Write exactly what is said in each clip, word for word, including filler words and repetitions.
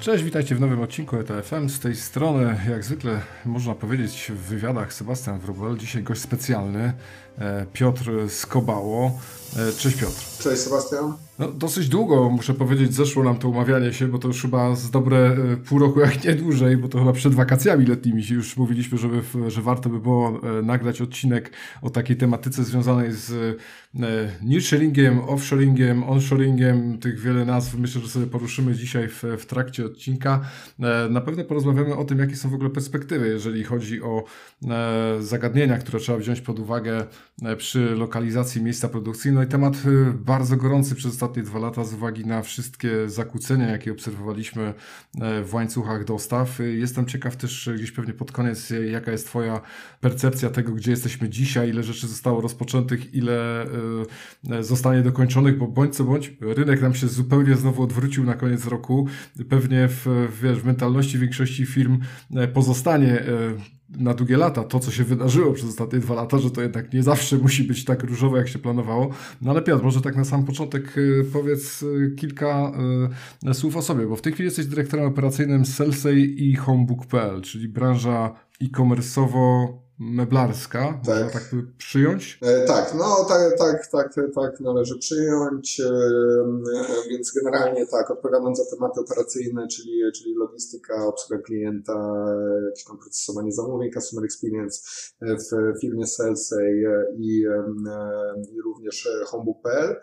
Cześć, witajcie w nowym odcinku E T F M. Z tej strony, jak zwykle można powiedzieć w wywiadach, Sebastian Wróbel. Dzisiaj gość specjalny, Piotr Skobało. Cześć Piotr. Cześć Sebastian. No, dosyć długo, muszę powiedzieć, zeszło nam to umawianie się, bo to już chyba z dobre pół roku, jak nie dłużej, bo to chyba przed wakacjami letnimi się już mówiliśmy, żeby, że warto by było nagrać odcinek o takiej tematyce związanej z nearshoringiem, offshoringiem, onshoringiem, tych wiele nazw myślę, że sobie poruszymy dzisiaj w, w trakcie odcinka. Na pewno porozmawiamy o tym, jakie są w ogóle perspektywy, jeżeli chodzi o zagadnienia, które trzeba wziąć pod uwagę przy lokalizacji miejsca produkcji. No i temat bardzo gorący przez ostatnie dwa lata z uwagi na wszystkie zakłócenia, jakie obserwowaliśmy w łańcuchach dostaw. Jestem ciekaw też gdzieś pewnie pod koniec, jaka jest Twoja percepcja tego, gdzie jesteśmy dzisiaj, ile rzeczy zostało rozpoczętych, ile zostanie dokończonych, bo bądź co bądź rynek nam się zupełnie znowu odwrócił na koniec roku. Pewnie w, wiesz, w mentalności większości firm pozostanie na długie lata to, co się wydarzyło przez ostatnie dwa lata, że to jednak nie zawsze musi być tak różowo, jak się planowało. No ale Piotr, może tak na sam początek powiedz kilka y, słów o sobie, bo w tej chwili jesteś dyrektorem operacyjnym Selsey i Homebook kropka p l, czyli branża e-commerce'owo meblarska, tak. Można tak przyjąć? E, tak, no tak, tak, tak, tak należy przyjąć, e, więc generalnie tak, odpowiadam za tematy operacyjne, czyli, czyli logistyka, obsługa klienta, jakieś tam procesowanie zamówień, customer experience w firmie Selsey i, i również homebook kropka p l.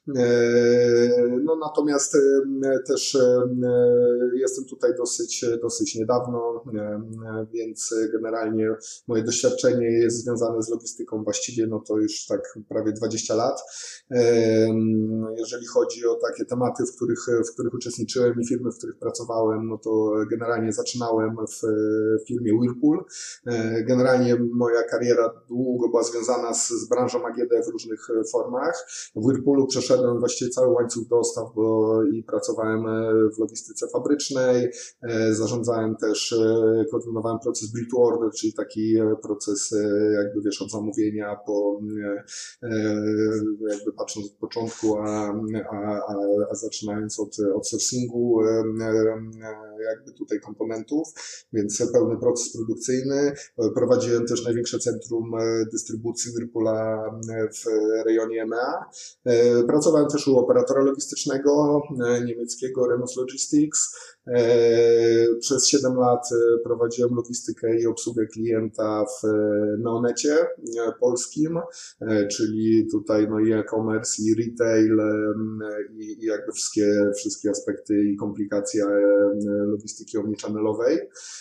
No natomiast też jestem tutaj dosyć, dosyć niedawno, więc generalnie moje doświadczenie jest związane z logistyką właściwie, no to już tak prawie dwadzieścia lat. Jeżeli chodzi o takie tematy, w których, w których uczestniczyłem i firmy, w których pracowałem, no to generalnie zaczynałem w firmie Whirlpool. Generalnie moja kariera długo była związana z, z branżą A G D w różnych formach. W Whirlpoolu przeszedłem właściwie cały łańcuch dostaw, bo i pracowałem w logistyce fabrycznej, zarządzałem też, koordynowałem proces build to order, czyli taki proces jakby wiesz od zamówienia po jakby patrząc od początku, a, a, a, a zaczynając od, od sourcingu jakby tutaj komponentów, więc pełny proces produkcyjny. Prowadziłem też największe centrum dystrybucji Whirlpoola w rejonie M E A. Pracowałem też u operatora logistycznego niemieckiego Renus Logistics. Przez siedem lat prowadziłem logistykę i obsługę klienta w Neonecie polskim, czyli tutaj no i e-commerce, i retail, i, i jakby wszystkie, wszystkie aspekty i komplikacje logistyki omnichannel'owej.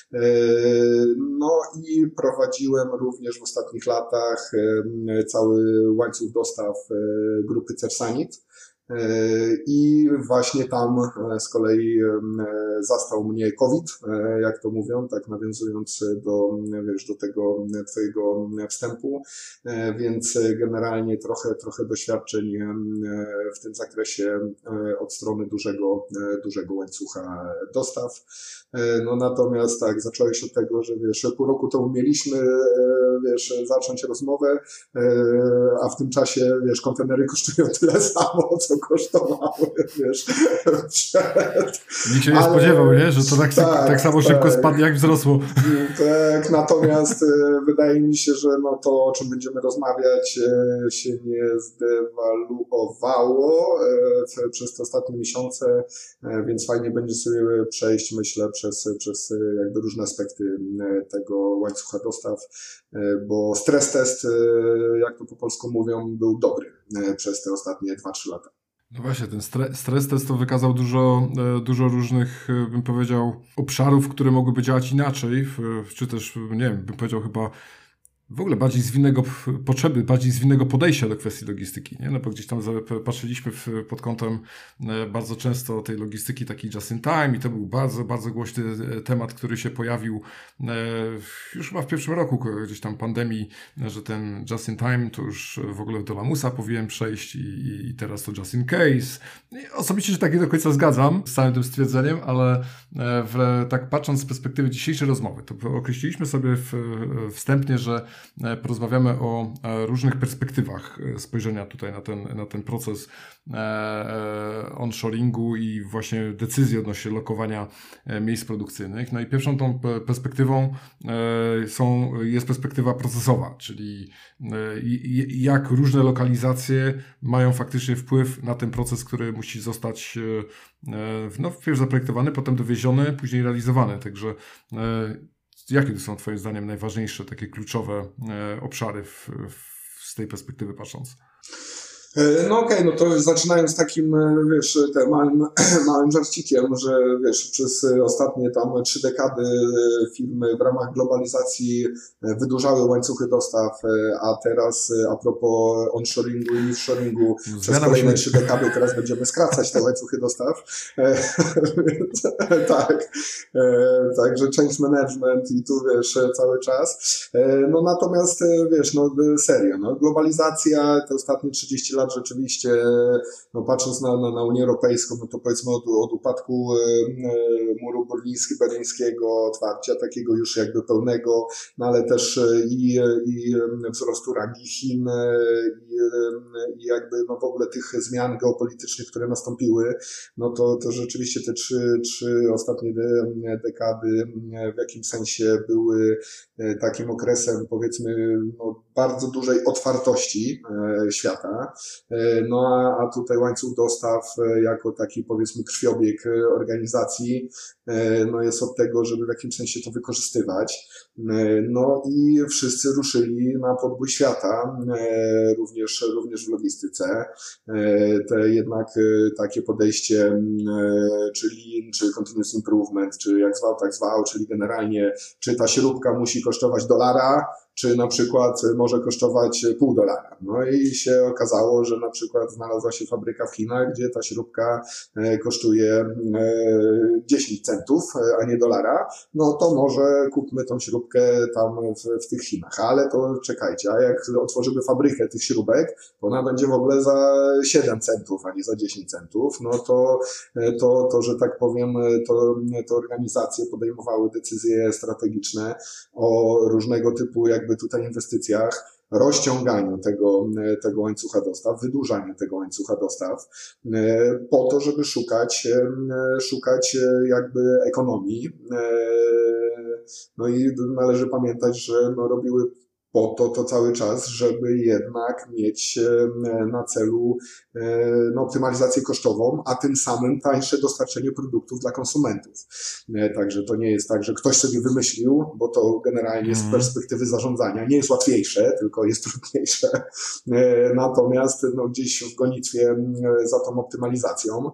No i prowadziłem również w ostatnich latach cały łańcuch dostaw grupy Cersanit. I właśnie tam z kolei zastał mnie COVID, jak to mówią, tak nawiązując do, wiesz, do tego twojego wstępu, więc generalnie trochę, trochę doświadczeń w tym zakresie od strony dużego, dużego łańcucha dostaw. No natomiast tak, zacząłeś od tego, że wiesz, pół roku temu mieliśmy, wiesz, zacząć rozmowę, a w tym czasie, wiesz, kontenery kosztują tyle samo, co kosztowały, wiesz, przed. Nikt się nie Ale, spodziewał, nie? Że to tak, tak, tak samo tak, szybko spadnie, jak wzrosło. Tak, natomiast wydaje mi się, że no to, o czym będziemy rozmawiać, się nie zdewaluowało przez te ostatnie miesiące, więc fajnie będzie sobie przejść, myślę, przez, przez jakby różne aspekty tego łańcucha dostaw, bo stres test, jak to po polsku mówią, był dobry przez te ostatnie dwa trzy lata. No właśnie, ten stres, stres test to wykazał dużo, dużo różnych, bym powiedział, obszarów, które mogłyby działać inaczej, czy też, nie wiem, bym powiedział chyba w ogóle bardziej zwinnego potrzeby, bardziej zwinnego podejścia do kwestii logistyki, nie? No bo gdzieś tam patrzyliśmy w, pod kątem bardzo często tej logistyki takiej just in time i to był bardzo, bardzo głośny temat, który się pojawił już chyba w pierwszym roku gdzieś tam pandemii, że ten just in time to już w ogóle do lamusa powinien przejść i, i teraz to just in case. I osobiście się tak nie do końca zgadzam z całym tym stwierdzeniem, ale w, tak patrząc z perspektywy dzisiejszej rozmowy, to określiliśmy sobie w, wstępnie, że porozmawiamy o różnych perspektywach spojrzenia tutaj na ten, na ten proces onshoringu i właśnie decyzji odnośnie lokowania miejsc produkcyjnych. No i pierwszą tą perspektywą są, jest perspektywa procesowa, czyli jak różne lokalizacje mają faktycznie wpływ na ten proces, który musi zostać no, wpierw zaprojektowany, potem dowieziony, później realizowany. Także jakie to są Twoim zdaniem najważniejsze, takie kluczowe obszary w, w, z tej perspektywy patrząc? No okej, okay, no to zaczynając takim, wiesz, tym małym, małym żarcikiem, że wiesz, przez ostatnie tam trzy dekady firmy w ramach globalizacji wydłużały łańcuchy dostaw, a teraz a propos onshoringu i offshoringu przez kolejne trzy dekady teraz będziemy skracać te łańcuchy dostaw. Tak, także change management i tu wiesz, cały czas. No natomiast wiesz, no serio, no globalizacja te ostatnie trzydzieści lat rzeczywiście, no patrząc na, na, na Unię Europejską, no to powiedzmy od, od upadku muru berlińskiego, otwarcia takiego już jakby pełnego, no ale też i, i wzrostu rangi Chin i, i jakby no w ogóle tych zmian geopolitycznych, które nastąpiły, no to, to rzeczywiście te trzy, trzy ostatnie dekady w jakimś sensie były takim okresem powiedzmy no, bardzo dużej otwartości świata. No a, a tutaj łańcuch dostaw jako taki powiedzmy krwiobieg organizacji no jest od tego, żeby w jakimś sensie to wykorzystywać. No i wszyscy ruszyli na podbój świata, również, również w logistyce. Te jednak takie podejście, czy lean, czy continuous improvement, czy jak zwał, tak zwał, czyli generalnie czy ta śrubka musi kosztować dolara, czy na przykład może kosztować pół dolara. No i się okazało, że na przykład znalazła się fabryka w Chinach, gdzie ta śrubka kosztuje dziesięć centów, a nie dolara, no to może kupmy tą śrubkę tam w, w tych Chinach. Ale to czekajcie, a jak otworzymy fabrykę tych śrubek, to ona będzie w ogóle za siedem centów, a nie za dziesięć centów, no to, to, to że tak powiem, to, to organizacje podejmowały decyzje strategiczne o różnego typu jakby tutaj inwestycjach, rozciąganiu tego, tego łańcucha dostaw, wydłużaniu tego łańcucha dostaw, po to, żeby szukać, szukać jakby ekonomii. No i należy pamiętać, że no robiły po to to cały czas, żeby jednak mieć na celu no, optymalizację kosztową, a tym samym tańsze dostarczenie produktów dla konsumentów. Także to nie jest tak, że ktoś sobie wymyślił, bo to generalnie z perspektywy zarządzania nie jest łatwiejsze, tylko jest trudniejsze. Natomiast no, gdzieś w gonitwie za tą optymalizacją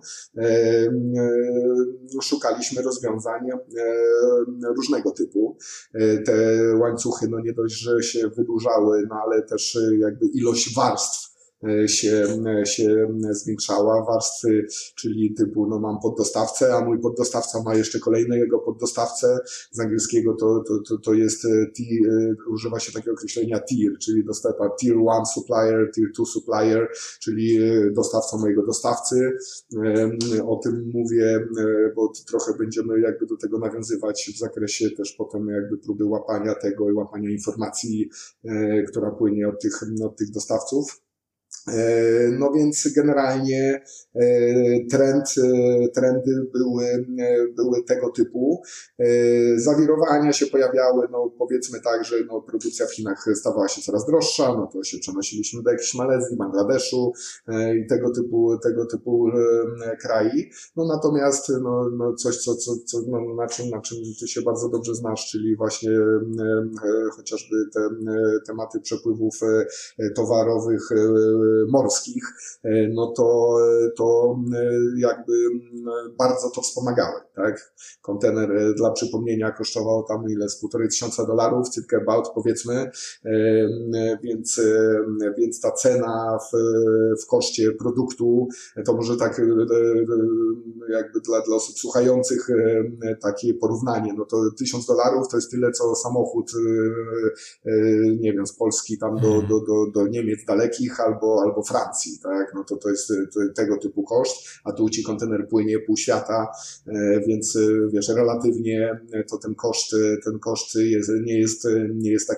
szukaliśmy rozwiązań różnego typu. Te łańcuchy, no nie dość, że się wydłużały, no ale też jakby ilość warstw się, się zwiększała, warstwy, czyli typu, no mam poddostawcę, a mój poddostawca ma jeszcze kolejnego poddostawcę, z angielskiego to, to, to, to jest, t, używa się takiego określenia tier, czyli dostawa tier one supplier, tier two supplier, czyli dostawca mojego dostawcy. O tym mówię, bo trochę będziemy jakby do tego nawiązywać w zakresie też potem jakby próby łapania tego i łapania informacji, która płynie od tych, od tych dostawców. No więc generalnie trend, trendy były, były tego typu. Zawirowania się pojawiały, no powiedzmy tak, że no produkcja w Chinach stawała się coraz droższa, no to się przenosiliśmy do jakiejś Malezji, Bangladeszu i tego typu, tego typu krajów. No natomiast no, no coś, co, co, co, no, na czym, na czym ty się bardzo dobrze znasz, czyli właśnie chociażby te tematy przepływów towarowych morskich, no to, to jakby bardzo to wspomagały, tak? Kontener dla przypomnienia kosztował tam ile? Z półtorej tysiąca dolarów, circa about powiedzmy, więc, więc ta cena w, w koszcie produktu, to może tak jakby dla, dla osób słuchających takie porównanie, no to tysiąc dolarów to jest tyle, co samochód, nie wiem, z Polski tam do, do, do, do Niemiec dalekich albo, albo Francji, tak, no to to jest to, tego typu koszt, a tu ci kontener płynie pół świata, więc wiesz, relatywnie to ten koszt, ten koszt jest, nie jest, nie jest taki duży.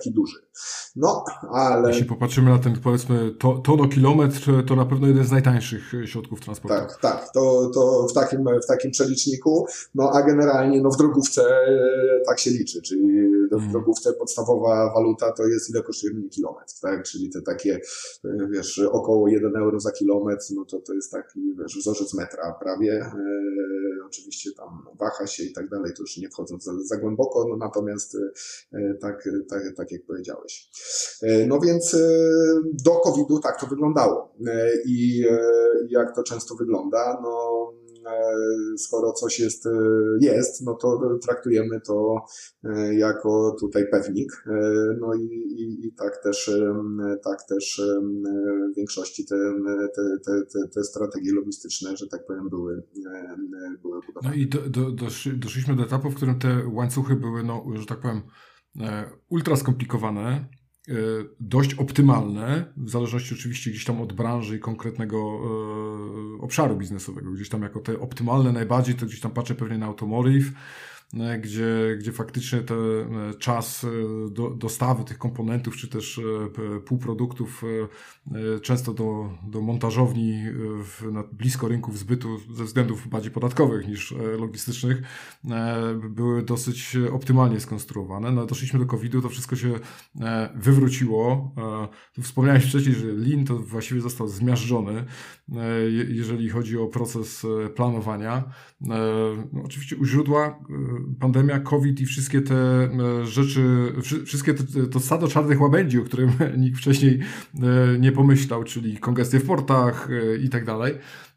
No, ale... Jeśli popatrzymy na ten, powiedzmy, to, tonokilometr, to na pewno jeden z najtańszych środków transportu. Tak, tak, to, to w takim, w takim przeliczniku, no a generalnie no w drogówce tak się liczy, czyli w drogówce podstawowa waluta to jest ile kosztuje mnie kilometr, tak, czyli te takie, wiesz, około jeden euro za kilometr, no to to jest taki, wiesz, wzorzec metra prawie, e, oczywiście tam waha się i tak dalej, to już nie wchodząc za, za głęboko, no natomiast e, tak, tak, tak jak powiedziałeś. E, no więc e, do kowida tak to wyglądało e, i e, jak to często wygląda, no skoro coś jest, jest, no to traktujemy to jako tutaj pewnik. No i, i, i tak też, tak też w większości te, te, te, te, te strategie logistyczne, że tak powiem, były, były budowane. No i do, do, doszli, doszliśmy do etapu, w którym te łańcuchy były, no, że tak powiem, ultra skomplikowane, dość optymalne, w zależności oczywiście gdzieś tam od branży i konkretnego e, obszaru biznesowego. Gdzieś tam jako te optymalne najbardziej, to gdzieś tam patrzę pewnie na automotive, gdzie, gdzie faktycznie ten czas do, dostawy tych komponentów, czy też półproduktów często do, do montażowni w, na blisko rynków zbytu ze względów bardziej podatkowych niż logistycznych były dosyć optymalnie skonstruowane. No, doszliśmy do kowida, to wszystko się wywróciło. Tu wspomniałeś wcześniej, że Lean to właściwie został zmiażdżony, jeżeli chodzi o proces planowania. No, oczywiście u źródła pandemia, COVID i wszystkie te rzeczy, wszystkie te, to stado czarnych łabędzi, o którym nikt wcześniej nie pomyślał, czyli kongestie w portach i tak dalej.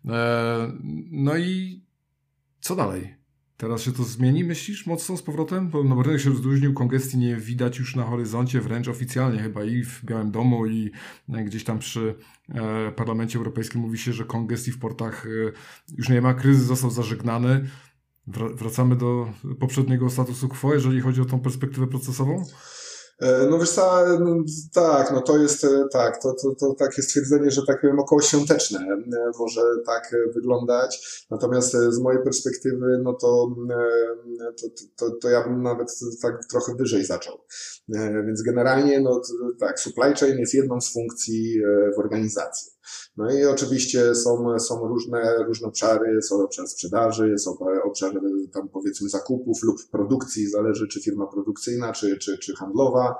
No i co dalej? Teraz się to zmieni, myślisz, mocno z powrotem? Bo no, rynek się rozluźnił, kongestii nie widać już na horyzoncie, wręcz oficjalnie chyba i w Białym Domu, i gdzieś tam przy e, Parlamencie Europejskim mówi się, że kongestii w portach e, już nie ma, kryzys został zażegnany. Wr- wracamy do poprzedniego statusu quo, jeżeli chodzi o tą perspektywę procesową? No wiesz co, no, tak, no to jest tak, to, to, to takie stwierdzenie, że tak powiem około świąteczne może tak wyglądać, natomiast z mojej perspektywy, no to, to, to, to ja bym nawet tak trochę wyżej zaczął. Więc generalnie, no tak, supply chain jest jedną z funkcji w organizacji. No i oczywiście są, są różne, różne obszary, są obszar sprzedaży, jest obszar tam powiedzmy zakupów lub produkcji, zależy czy firma produkcyjna, czy, czy, czy handlowa.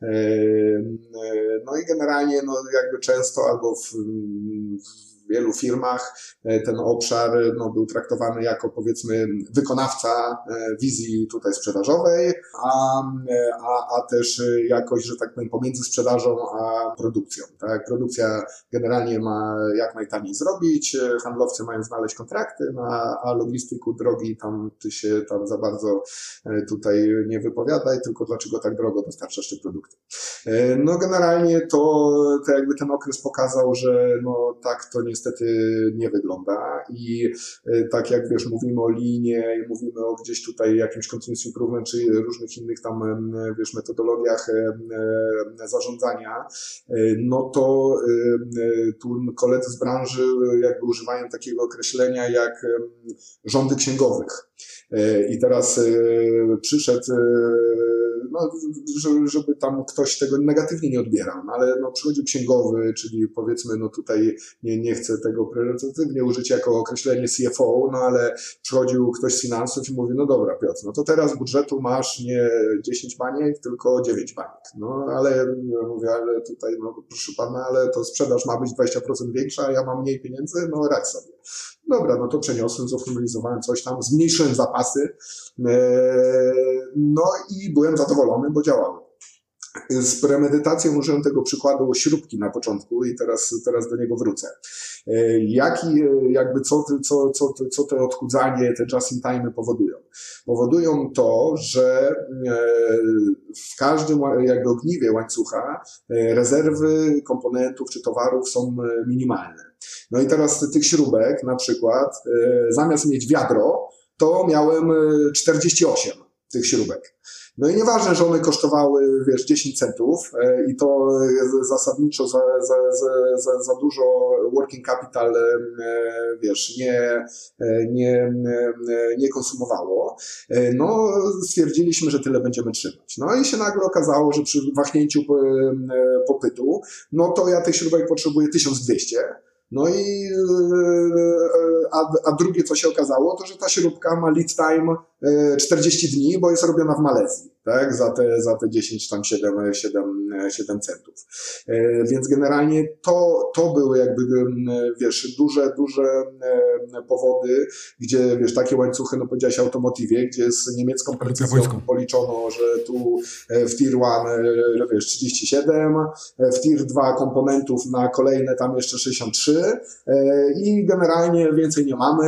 No i generalnie no jakby często albo w, w wielu firmach ten obszar no, był traktowany jako powiedzmy wykonawca wizji tutaj sprzedażowej, a, a, a też jakoś, że tak powiem, pomiędzy sprzedażą a produkcją. Tak? Produkcja generalnie ma jak najtaniej zrobić, handlowcy mają znaleźć kontrakty, no, a logistyku drogi tam ty się tam za bardzo tutaj nie wypowiadaj, tylko dlaczego tak drogo dostarczasz te produkty. No generalnie to, to jakby ten okres pokazał, że no tak to niestety nie wygląda i tak jak wiesz, mówimy o linie i mówimy o gdzieś tutaj jakimś continuous improvement czy różnych innych tam wiesz metodologiach zarządzania, no to tu koledzy z branży jakby używają takiego określenia jak rządy księgowych. I teraz przyszedł, no, żeby tam ktoś tego negatywnie nie odbierał, no, ale no, przychodził księgowy, czyli powiedzmy, no tutaj nie, nie chcę tego prerogatywnie użyć jako określenie C F O, no ale przychodził ktoś z finansów i mówi, no dobra Piotr, no to teraz z budżetu masz nie dziesięć baniek, tylko dziewięć baniek. No ale ja mówię, ale tutaj, no proszę pana, ale to sprzedaż ma być dwadzieścia procent większa, a ja mam mniej pieniędzy, no radź sobie. Dobra, no to przeniosłem, zoptymalizowałem coś tam, zmniejszyłem zapasy, no i byłem zadowolony, bo działało. Z premedytacją użyłem tego przykładu śrubki na początku i teraz, teraz do niego wrócę. Jaki, jakby co, co, co, co to odchudzanie, te just in time powodują? Powodują to, że w każdym jakby ogniwie łańcucha rezerwy komponentów czy towarów są minimalne. No i teraz tych śrubek na przykład zamiast mieć wiadro, to miałem czterdzieści osiem tych śrubek. No i nieważne, że one kosztowały, wiesz, dziesięć centów i to zasadniczo za, za, za, za, za dużo working capital, wiesz, nie, nie, nie konsumowało, no stwierdziliśmy, że tyle będziemy trzymać. No i się nagle okazało, że przy wahnięciu popytu, no to ja tych śrubek potrzebuję tysiąc dwieście. No i a, a drugie, co się okazało, to że ta śrubka ma lead time czterdzieści dni, bo jest robiona w Malezji, tak, za te, za te dziesięć, tam siedem, siedem, siedem centów. Więc generalnie to, to były jakby, wiesz, duże, duże powody, gdzie, wiesz, takie łańcuchy, no powiedziałeś automotywie, gdzie z niemiecką precyzją policzono, że tu w tier jeden, wiesz, trzydzieści siedem, w tier dwa komponentów na kolejne tam jeszcze sześćdziesiąt trzy i generalnie więcej nie mamy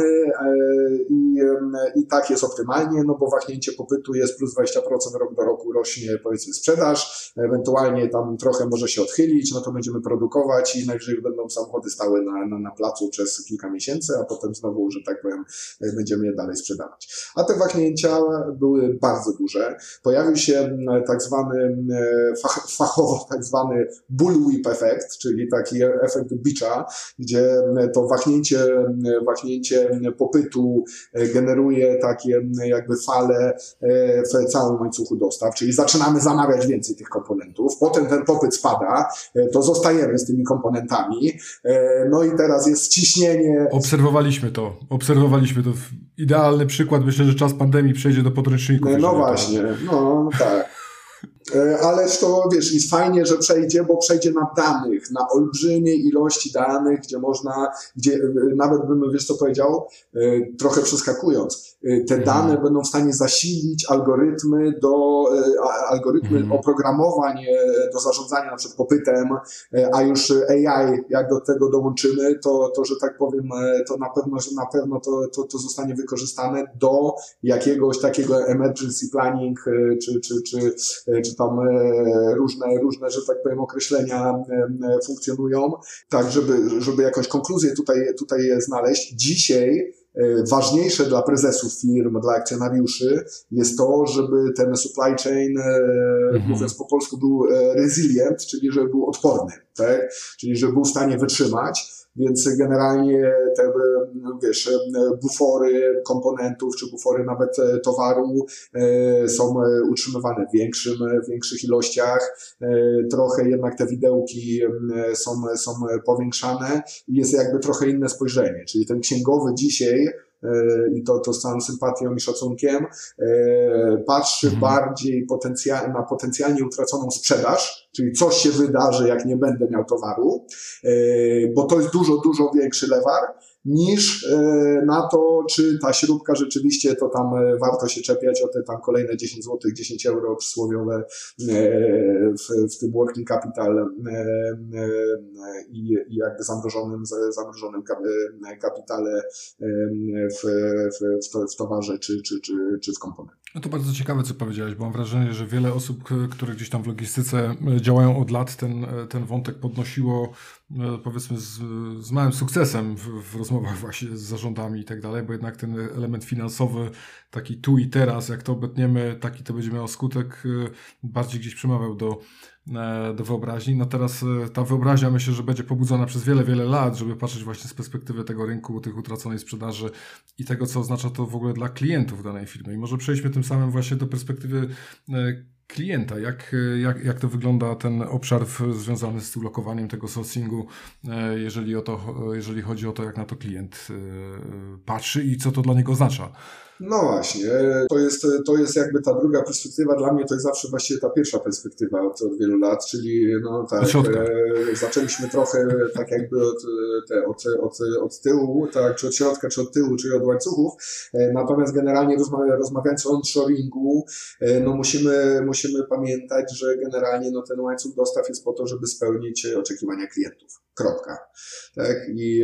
i, i tak jest optymalnie, no bo wahnięcie popytu jest plus dwadzieścia procent rok do roku rośnie, powiedzmy, sprzedaż, ewentualnie tam trochę może się odchylić, no to będziemy produkować i najwyżej będą samochody stały na, na, na placu przez kilka miesięcy, a potem znowu, że tak powiem, będziemy je dalej sprzedawać. A te wahnięcia były bardzo duże. Pojawił się tak zwany, fach, fachowo tak zwany bullwhip efekt, czyli taki efekt bicza, gdzie to wahnięcie, wahnięcie popytu generuje takie jakby fale w całym łańcuchu dostaw, czyli zaczynamy zamawiać więcej tych komponentów, potem ten popyt spada, to zostajemy z tymi komponentami, no i teraz jest ciśnienie. Obserwowaliśmy to, obserwowaliśmy to. Idealny przykład, myślę, że czas pandemii przejdzie do podręczników. No właśnie, to... no tak. Ależ to, wiesz, jest fajnie, że przejdzie, bo przejdzie na danych, na olbrzymiej ilości danych, gdzie można, gdzie nawet bym, wiesz co powiedział, trochę przeskakując, te dane mm. będą w stanie zasilić algorytmy do, algorytmy mm. oprogramowań do zarządzania na przykład popytem, a już A I, jak do tego dołączymy, to, to że tak powiem, to na pewno, że na pewno to, to, to zostanie wykorzystane do jakiegoś takiego emergency planning, czy, czy, czy, czy tam różne, różne, że tak powiem, określenia funkcjonują, tak, żeby, żeby jakąś konkluzję tutaj, tutaj znaleźć. Dzisiaj ważniejsze dla prezesów firm, dla akcjonariuszy jest to, żeby ten supply chain, mhm. mówiąc po polsku, był resilient, czyli żeby był odporny, tak? Czyli żeby był w stanie wytrzymać. Więc generalnie te, wiesz, bufory komponentów, czy bufory nawet towaru są utrzymywane w większym, w większych ilościach. Trochę jednak te widełki są, są powiększane i jest jakby trochę inne spojrzenie. Czyli ten księgowy dzisiaj, i to, to z całą sympatią i szacunkiem, patrzy mhm. bardziej potencjal, na potencjalnie utraconą sprzedaż, czyli coś się wydarzy, jak nie będę miał towaru, bo to jest dużo, dużo większy lewar, niż na to, czy ta śrubka rzeczywiście, to tam warto się czepiać o te tam kolejne dziesięć złotych, dziesięć euro przysłowiowe w, w tym working capital i, i jakby zamrożonym, zamrożonym kapitale w, w, w towarze czy, czy, czy, czy w komponentach. No to bardzo ciekawe, co powiedziałeś, bo mam wrażenie, że wiele osób, które gdzieś tam w logistyce działają od lat, ten, ten wątek podnosiło, powiedzmy, z, z małym sukcesem w, w rozmowach właśnie z zarządami i tak dalej, bo jednak ten element finansowy, taki tu i teraz, jak to obetniemy, taki to będzie miało skutek, bardziej gdzieś przemawiał do, do wyobraźni. No teraz ta wyobraźnia, myślę, że będzie pobudzona przez wiele, wiele lat, żeby patrzeć właśnie z perspektywy tego rynku, tych utraconej sprzedaży i tego, co oznacza to w ogóle dla klientów danej firmy. I może przejdźmy tym samym właśnie do perspektywy klienta. Jak, jak, jak to wygląda ten obszar w, związany z ulokowaniem tego sourcingu, jeżeli, o to, jeżeli chodzi o to, jak na to klient patrzy i co to dla niego oznacza? No właśnie, to jest, to jest jakby ta druga perspektywa. Dla mnie to jest zawsze właściwie ta pierwsza perspektywa od, od wielu lat, czyli no tak, e, zaczęliśmy trochę tak jakby od, te, od, od, od tyłu, tak, czy od środka, czy od tyłu, czy od łańcuchów. E, natomiast generalnie rozmawia, rozmawiając o onshoringu, e, no musimy, musimy pamiętać, że generalnie no ten łańcuch dostaw jest po to, żeby spełnić oczekiwania klientów. Kropka. Tak? I,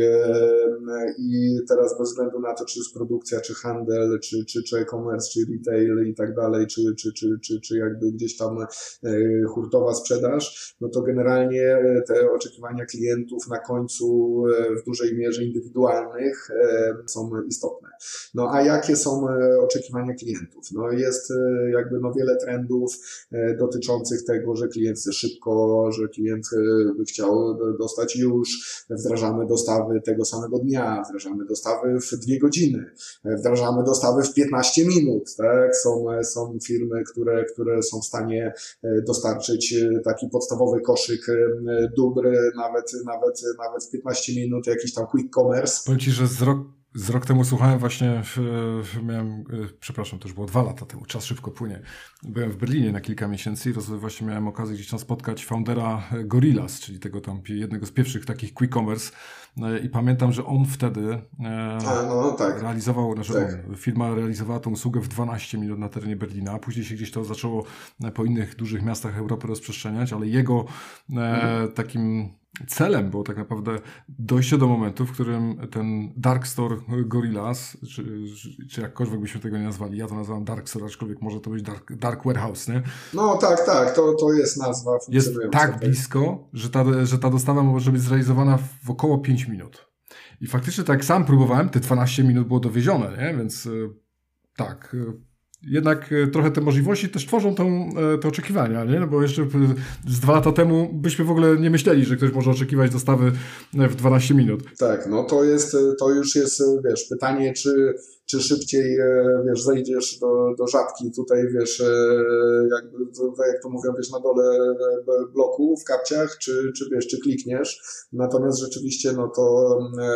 I teraz bez względu na to, czy jest produkcja, czy handel, czy, czy, czy e-commerce, czy retail i tak dalej, czy, czy, czy, czy, czy jakby gdzieś tam hurtowa sprzedaż, no to generalnie te oczekiwania klientów na końcu w dużej mierze indywidualnych są istotne. No a jakie są oczekiwania klientów? No jest jakby no wiele trendów dotyczących tego, że klient chce szybko, że klient by chciał dostać już, wdrażamy dostawy tego samego dnia, wdrażamy dostawy w dwie godziny, wdrażamy dostawy w piętnaście minut, tak? Są, są firmy, które, które są w stanie dostarczyć taki podstawowy koszyk dóbr nawet, nawet, nawet w piętnaście minut, jakiś tam quick commerce. Powiem Ci, że z rok Z rok temu słuchałem właśnie, w, w, miałem, przepraszam, to już było dwa lata temu, czas szybko płynie. Byłem w Berlinie na kilka miesięcy i właśnie miałem okazję gdzieś tam spotkać foundera Gorillas, czyli tego tam jednego z pierwszych takich quick commerce i pamiętam, że on wtedy A, no, tak. realizował, znaczy tak. on, firma realizowała tą usługę w dwanaście minut na terenie Berlina, później się gdzieś to zaczęło po innych dużych miastach Europy rozprzestrzeniać, ale jego hmm. e, takim celem było tak naprawdę dojście do momentu, w którym ten Dark Store Gorillas, czy, czy jakkolwiek byśmy tego nie nazwali, ja to nazywam Dark Store, aczkolwiek może to być Dark, dark Warehouse, nie? No tak, tak, to, to jest nazwa jest tak blisko, że ta, że ta dostawa może być zrealizowana w około pięć minut. I faktycznie tak jak sam próbowałem, te dwanaście minut było dowiezione, nie? Więc tak... Jednak trochę te możliwości też tworzą tą, te oczekiwania, nie? No bo jeszcze z dwa lata temu byśmy w ogóle nie myśleli, że ktoś może oczekiwać dostawy w dwanaście minut. Tak, no to jest, to już jest, wiesz, pytanie, czy, czy szybciej, wiesz, zejdziesz do, do żabki tutaj, wiesz, jakby, jak to mówią, wiesz, na dole bloku w kapciach, czy, czy wiesz, czy klikniesz. Natomiast rzeczywiście, no to,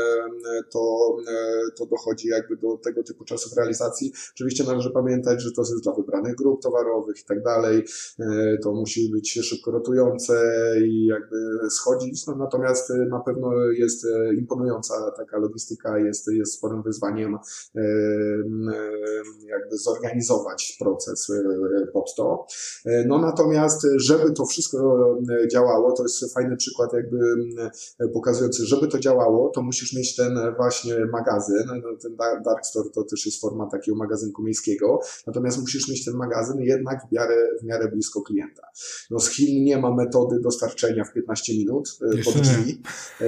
to, to dochodzi jakby do tego typu czasów realizacji. Oczywiście należy pamiętać, że to jest dla wybranych grup towarowych i tak dalej. To musi być szybko rotujące i jakby schodzić. No, natomiast na pewno jest imponująca taka logistyka, jest, jest sporym wyzwaniem jakby zorganizować proces pod to. No natomiast, żeby to wszystko działało, to jest fajny przykład jakby pokazujący, żeby to działało, to musisz mieć ten właśnie magazyn. Ten Dark Store to też jest forma takiego magazynku miejskiego, natomiast musisz mieć ten magazyn jednak w miarę, w miarę blisko klienta. No z Chin nie ma metody dostarczenia w piętnaście minut jeszcze pod drzwi.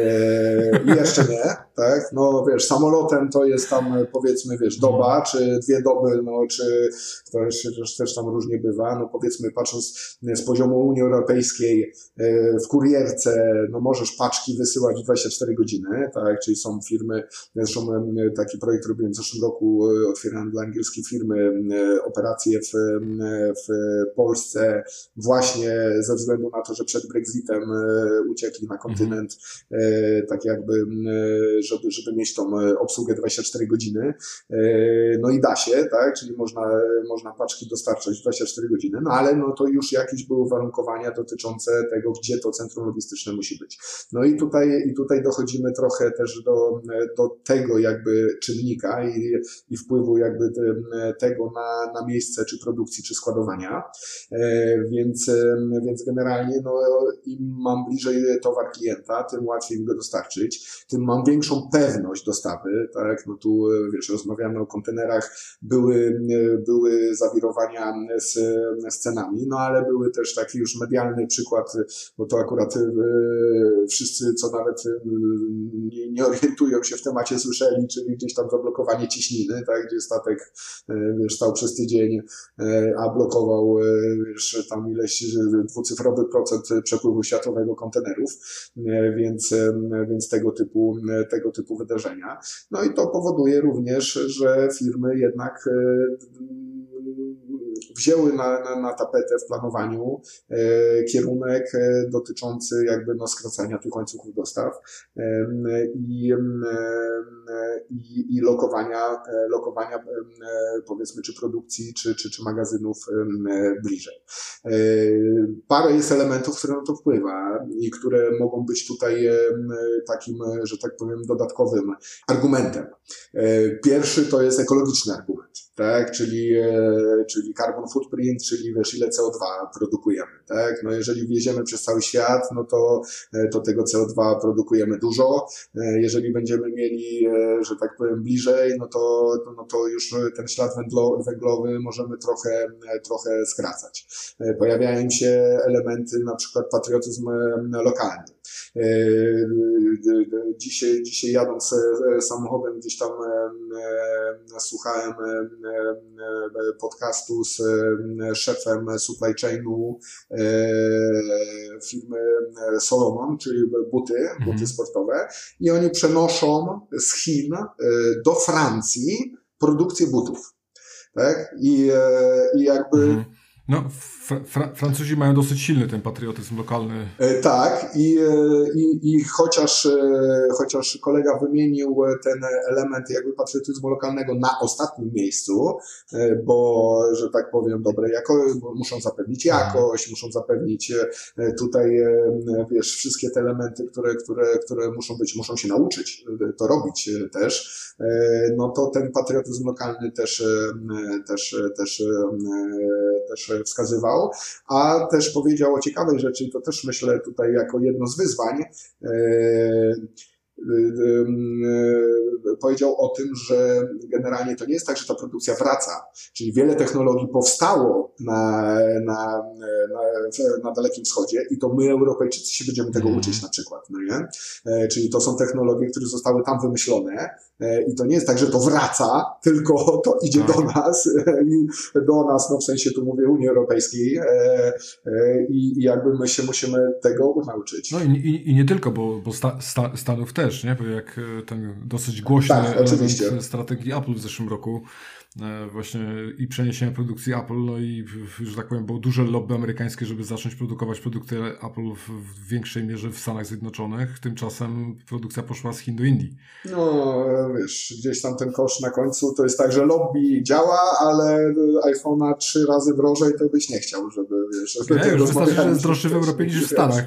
E, jeszcze nie, tak? No wiesz, samolotem to jest tam powiedzmy, wiesz, doba, czy dwie doby, no czy to też, też tam różnie bywa, no powiedzmy patrząc z poziomu Unii Europejskiej w kurierce, no możesz paczki wysyłać w dwadzieścia cztery godziny, tak? Czyli są firmy, zresztą taki projekt robiłem w zeszłym roku, otwierałem dla angielskiej firmy operacje w, w Polsce właśnie ze względu na to, że przed Brexitem uciekli na kontynent, tak jakby, żeby, żeby mieć tą obsługę dwadzieścia cztery godziny. No i da się, tak? Czyli można, można paczki dostarczać dwadzieścia cztery godziny, no ale no to już jakieś były uwarunkowania dotyczące tego, gdzie to centrum logistyczne musi być. No i tutaj, i tutaj dochodzimy trochę też do, do tego jakby czynnika i, i wpływu jakby te, tego na, na miejsce czy produkcji, czy składowania. Więc, więc generalnie no, im mam bliżej towar klienta, tym łatwiej mi go dostarczyć, tym mam większą pewność dostawy, tak? No tu wiesz, rozmawiamy o kontenerach, były, były zawirowania z, z cenami, no ale były też taki już medialny przykład, bo to akurat wszyscy, co nawet nie, nie orientują się w temacie, słyszeli, czyli gdzieś tam zablokowanie Cieśniny, tak, gdzie statek, wiesz, stał przez tydzień, a blokował, wiesz, tam ileś dwucyfrowy procent przepływu światowego kontenerów, więc, więc tego typu, tego typu wydarzenia. No i to powoduje również, że firmy jednak wzięły na, na, na tapetę w planowaniu e, kierunek e, dotyczący jakby no skracania tych łańcuchów dostaw e, i, e, i, i lokowania, e, lokowania e, powiedzmy czy produkcji, czy, czy, czy magazynów e, bliżej. E, parę jest elementów, które na to wpływa i które mogą być tutaj e, takim, że tak powiem, dodatkowym argumentem. E, pierwszy to jest ekologiczny argument, tak? Czyli, e, czyli carbon carbon footprint, czyli wiesz, ile C O dwa produkujemy, tak? No jeżeli wjedziemy przez cały świat, no to, to tego C O dwa produkujemy dużo. Jeżeli będziemy mieli, że tak powiem, bliżej, no to, no to już ten ślad węglowy możemy trochę, trochę skracać. Pojawiają się elementy, na przykład patriotyzm lokalny. Dzisiaj, dzisiaj jadąc samochodem gdzieś tam słuchałem podcastu z szefem supply chainu firmy Solomon, czyli buty, buty sportowe, i oni przenoszą z Chin do Francji produkcję butów. Tak? I, i jakby mhm. No, Fra- Francuzi mają dosyć silny ten patriotyzm lokalny. E, tak, i, i, i chociaż, e, chociaż kolega wymienił ten element jakby patriotyzmu lokalnego na ostatnim miejscu, e, bo, że tak powiem, dobre jakość, bo muszą zapewnić jakość, muszą zapewnić e, tutaj, e, wiesz, wszystkie te elementy, które, które, które muszą być, muszą się nauczyć to robić też, e, no to ten patriotyzm lokalny też, e, też, też, e, też wskazywał. A też powiedział o ciekawej rzeczy, i to też myślę tutaj jako jedno z wyzwań, powiedział o tym, że generalnie to nie jest tak, że ta produkcja wraca, czyli wiele technologii powstało na, na, na, na Dalekim Wschodzie i to my, Europejczycy, się będziemy tego uczyć na przykład, no nie? Czyli to są technologie, które zostały tam wymyślone i to nie jest tak, że to wraca, tylko to idzie do nas i do nas, no w sensie tu mówię Unii Europejskiej i, i jakby my się musimy tego nauczyć. No i, i, i nie tylko, bo, bo sta, sta, Stanów też, nie? Bo jak ten dosyć głośny tak, element oczywiście. strategii Apple w zeszłym roku, właśnie i przeniesienia produkcji Apple, no i, że tak powiem, było duże lobby amerykańskie, żeby zacząć produkować produkty Apple w, w większej mierze w Stanach Zjednoczonych. Tymczasem produkcja poszła z Chin do Indii. No, wiesz, gdzieś tam ten kosz na końcu, to jest tak, że lobby działa, ale iPhone'a trzy razy drożej to byś nie chciał, żeby, wiesz... Żeby nie, już wystarczy, że jest droższy w Europie niż w Stanach.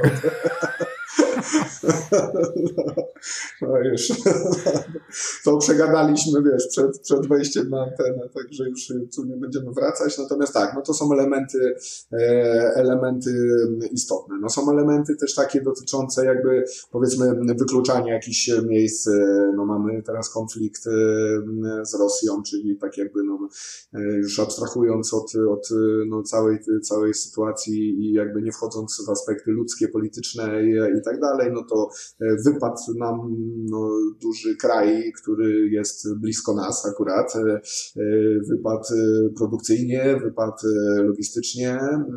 No już, to przegadaliśmy, wiesz, przed, przed wejściem na antenę, także już tu nie będziemy wracać, natomiast tak, no to są elementy, elementy istotne. No są elementy też takie dotyczące jakby, powiedzmy, wykluczania jakichś miejsc, no mamy teraz konflikt z Rosją, czyli tak jakby, no już abstrahując od, od no, całej, całej sytuacji i jakby nie wchodząc w aspekty ludzkie, polityczne i, i tak dalej, no to wypadł nam no, duży kraj, który jest blisko nas akurat, wypadł produkcyjnie, wypadł logistycznie.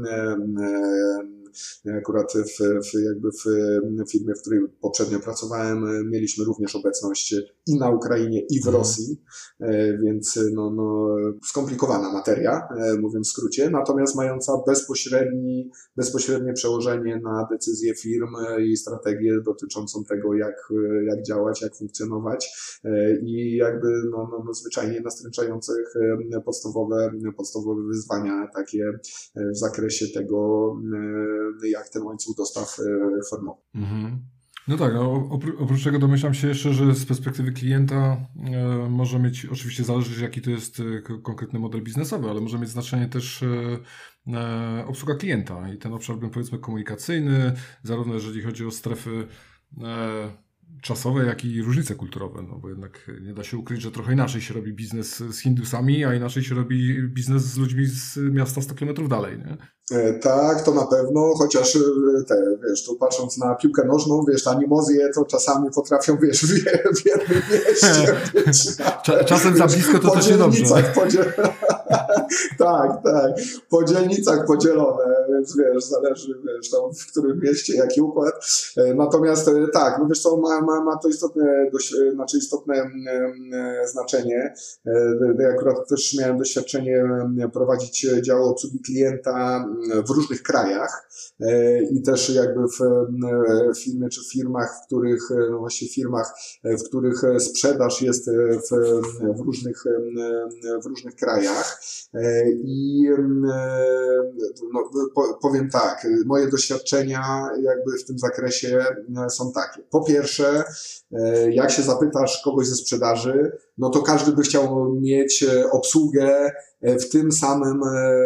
Akurat w, w, jakby w firmie, w której poprzednio pracowałem, mieliśmy również obecność i na Ukrainie, i w Rosji, więc no, no, skomplikowana materia, mówiąc w skrócie, natomiast mająca bezpośredni, bezpośrednie przełożenie na decyzje firm i strategię dotyczącą tego, jak, jak działać, jak funkcjonować i jakby no, no, no, zwyczajnie nastręczających podstawowe, podstawowe wyzwania takie w zakresie tego, jak ten łańcuch dostaw formowy. Mhm. No tak, no, oprócz, oprócz tego domyślam się jeszcze, że z perspektywy klienta e, może mieć, oczywiście zależy jaki to jest e, konkretny model biznesowy, ale może mieć znaczenie też e, e, obsługa klienta i ten obszar, bym powiedzmy, komunikacyjny, zarówno jeżeli chodzi o strefy e, czasowe, jak i różnice kulturowe, no bo jednak nie da się ukryć, że trochę inaczej się robi biznes z Hindusami, a inaczej się robi biznes z ludźmi z miasta sto kilometrów dalej, nie? Tak, to na pewno, chociaż te, wiesz, tu patrząc na piłkę nożną, wiesz, animozje to czasami potrafią, wiesz, w, w jednym mieście być. Czasem za blisko to też niedobrze. Podziel... tak, tak, po dzielnicach podzielone, więc wiesz, zależy, wiesz, tam w którym mieście, jaki układ. Natomiast tak, no wiesz co, ma, ma, ma to istotne, dość, znaczy istotne znaczenie. Ja akurat też miałem doświadczenie prowadzić dział obsługi klienta w różnych krajach i też jakby w firmie czy firmach, w których, no właśnie firmach, w których sprzedaż jest w, w, różnych, w różnych krajach i no, powiem tak, moje doświadczenia jakby w tym zakresie są takie. Po pierwsze, jak się zapytasz kogoś ze sprzedaży, no to każdy by chciał mieć obsługę w tym samym,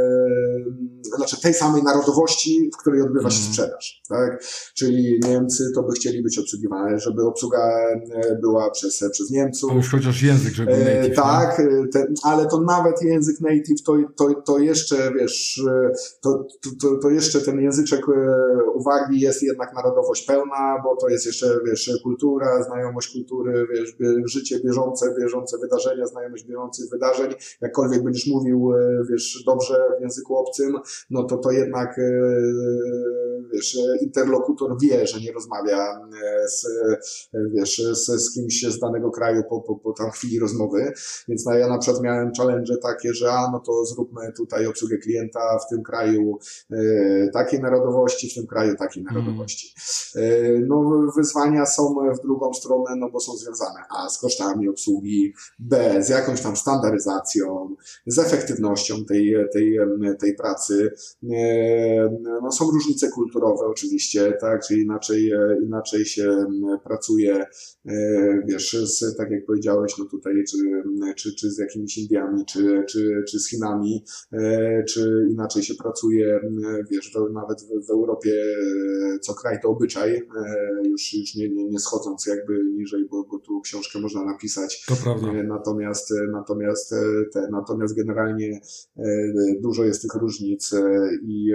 znaczy tej samej narodowości, w której odbywa się sprzedaż, tak? Czyli Niemcy to by chcieli być obsługiwane, żeby obsługa była przez, przez Niemców. Już chociaż język, żeby był native. Tak, te, ale to nawet język native, to, to, to jeszcze, wiesz, to, to, to jeszcze ten języczek uwagi jest jednak narodowość pełna, bo to jest jeszcze, wiesz, kultura, znajomość kultury, wiesz, życie bieżące, bieżące wydarzenia, znajomość bieżących wydarzeń. Jakkolwiek będziesz mówił, wiesz, dobrze w języku obcym, no to to jednak, wiesz, interlokutor wie, że nie rozmawia z, wiesz, z, z kimś z danego kraju po, po, po tam chwili rozmowy, więc no, ja na przykład miałem challenge takie, że a, no to zróbmy tutaj obsługę klienta w tym kraju e, takiej narodowości, w tym kraju takiej narodowości. E, no wyzwania są w drugą stronę, no bo są związane a z kosztami obsługi, b z jakąś tam standaryzacją, z efektywnością tej, tej, tej pracy. E, no są różnice kulturowe oczywiście, tak, czyli inaczej, inaczej się pracuje, wiesz, z, tak jak powiedziałeś, no tutaj, czy, czy, czy z jakimiś Indiami, czy, czy, czy z Chinami, czy inaczej się pracuje, wiesz, to nawet w, w Europie co kraj to obyczaj, już, już nie, nie, nie schodząc jakby niżej, bo, bo tu książkę można napisać. To prawda. Natomiast, natomiast, te, natomiast generalnie dużo jest tych różnic i,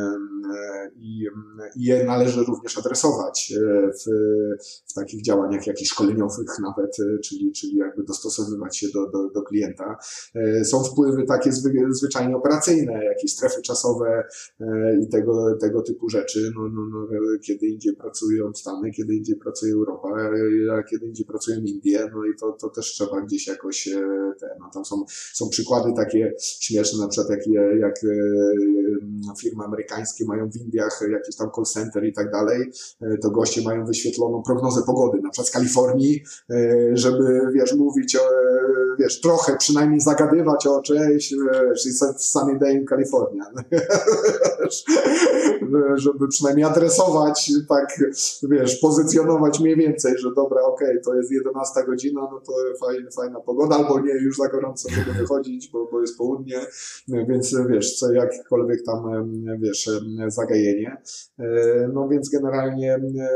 i, i je należy również adresować w, w takich działaniach jakichś szkoleniowych nawet, czyli, czyli jakby dostosowywać się do, do, do klienta. Są wpływy takie zwy, zwyczajnie operacyjne, jakieś strefy czasowe i tego, tego typu rzeczy. No, no, no, kiedy indziej pracują Stany, kiedy indziej pracuje Europa, a kiedy indziej pracują Indie, no i to, to też trzeba gdzieś jakoś te, no tam są, są przykłady takie śmieszne, na przykład jak, jak firmy amerykańskie mają w Indiach jakieś tam call center i tak dalej, to goście mają wyświetloną prognozę pogody, na przykład z Kalifornii, żeby, wiesz, mówić o, wiesz, trochę przynajmniej zagadywać o cześć, sunny day in California, żeby przynajmniej adresować, tak, wiesz, pozycjonować mniej więcej, że dobra, okej, okay, to jest jedenasta godzina, no to fajna, fajna pogoda, albo nie, już za gorąco, żeby wychodzić, bo, bo jest południe, więc wiesz, co jakkolwiek tam, wiesz, zagajenie. No więc generalnie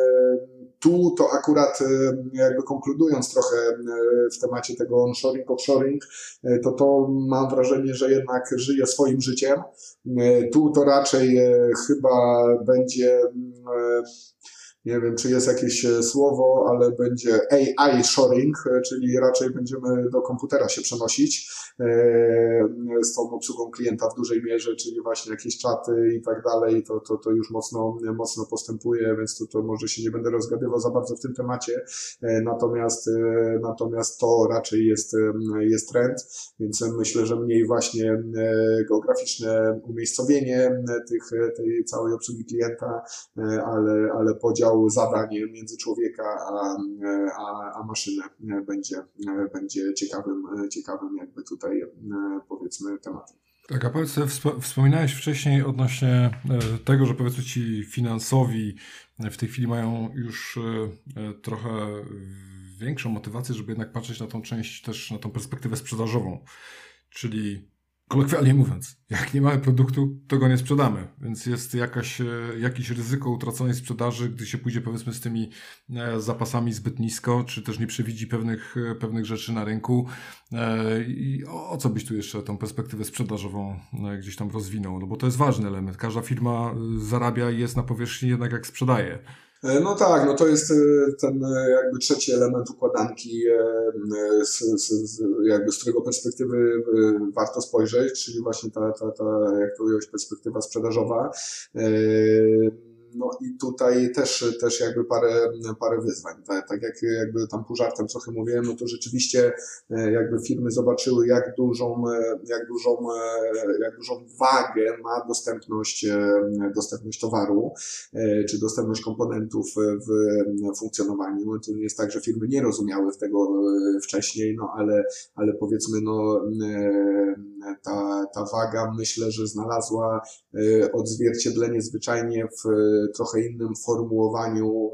tu to akurat jakby konkludując trochę w temacie tego onshoring, offshoring, to to mam wrażenie, że jednak żyje swoim życiem. Tu to raczej chyba będzie, nie wiem, czy jest jakieś słowo, ale będzie A I shoring, czyli raczej będziemy do komputera się przenosić z tą obsługą klienta w dużej mierze, czyli właśnie jakieś czaty i tak dalej, to, to, to już mocno, mocno postępuje, więc tu to może się nie będę rozgadywał za bardzo w tym temacie, natomiast, natomiast to raczej jest, jest trend, więc myślę, że mniej właśnie geograficzne umiejscowienie tych, tej całej obsługi klienta, ale, ale podział zadań między człowieka a, a, a maszynę będzie, będzie ciekawym, ciekawym jakby tutaj powiedzmy tematem. Tak, a powiedz, wspominałeś wcześniej odnośnie tego, że powiedzmy ci finansowi w tej chwili mają już trochę większą motywację, żeby jednak patrzeć na tą część, też na tą perspektywę sprzedażową, czyli kolokwialnie mówiąc, jak nie mamy produktu, to go nie sprzedamy, więc jest jakaś, jakieś ryzyko utraconej sprzedaży, gdy się pójdzie powiedzmy z tymi zapasami zbyt nisko, czy też nie przewidzi pewnych, pewnych rzeczy na rynku. I o, o co byś tu jeszcze tą perspektywę sprzedażową gdzieś tam rozwinął, no bo to jest ważny element. Każda firma zarabia i jest na powierzchni jednak jak sprzedaje. No tak, no to jest ten jakby trzeci element układanki, z, z, jakby z którego perspektywy warto spojrzeć, czyli właśnie ta, ta, ta jak to ująć, perspektywa sprzedażowa. No i tutaj też, też jakby parę, parę wyzwań. Tak, tak jak jakby tam pół żartem trochę mówiłem, no to rzeczywiście jakby firmy zobaczyły, jak dużą, jak dużą, jak dużą wagę ma dostępność, dostępność towaru, czy dostępność komponentów w funkcjonowaniu. No to nie jest tak, że firmy nie rozumiały tego wcześniej, no ale, ale powiedzmy, no ta, ta waga myślę, że znalazła odzwierciedlenie zwyczajnie w trochę innym formułowaniu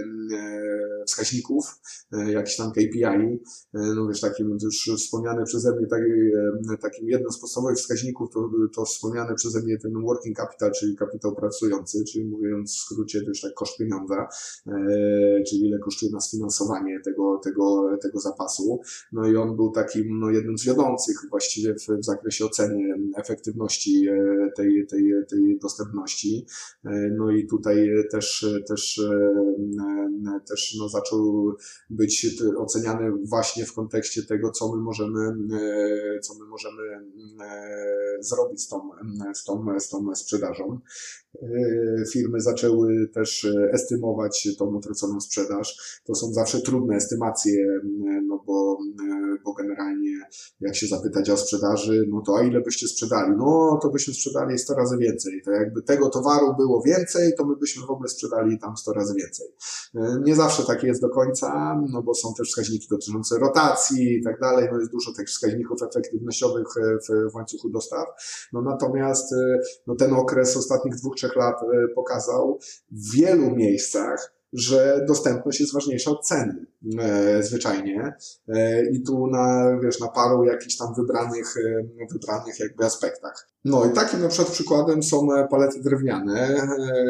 wskaźników, jakiś tam K P I, no wiesz, takim już wspomniany przeze mnie, taki, takim jednym z podstawowych wskaźników to, to wspomniany przeze mnie ten working capital, czyli kapitał pracujący, czyli mówiąc w skrócie też tak koszt pieniądza, czyli ile kosztuje nas finansowanie tego, tego, tego zapasu. No i on był takim, no jednym z wiodących właściwie w, w zakresie oceny efektywności tej, tej, tej dostępności. No i tutaj też, też, też no zaczął być oceniany właśnie w kontekście tego, co my możemy, co my możemy zrobić z tą, z tą, z tą sprzedażą. Firmy zaczęły też estymować tą utraconą sprzedaż. To są zawsze trudne estymacje, no bo, bo generalnie jak się zapytać o sprzedaży, no to a ile byście sprzedali? No to byśmy sprzedali sto razy więcej. To jakby tego towaru było więcej, to my byśmy w ogóle sprzedali tam sto razy więcej. Nie zawsze tak jest do końca, no bo są też wskaźniki dotyczące rotacji i tak dalej, no jest dużo tych wskaźników efektywnościowych w, w łańcuchu dostaw. No natomiast no ten okres ostatnich dwóch, trzech lat pokazał w wielu miejscach, że dostępność jest ważniejsza od ceny, e, zwyczajnie. E, I tu na, wiesz, na paru jakichś tam wybranych, e, wybranych jakby aspektach. No i takim na przykład przykładem są palety drewniane, e,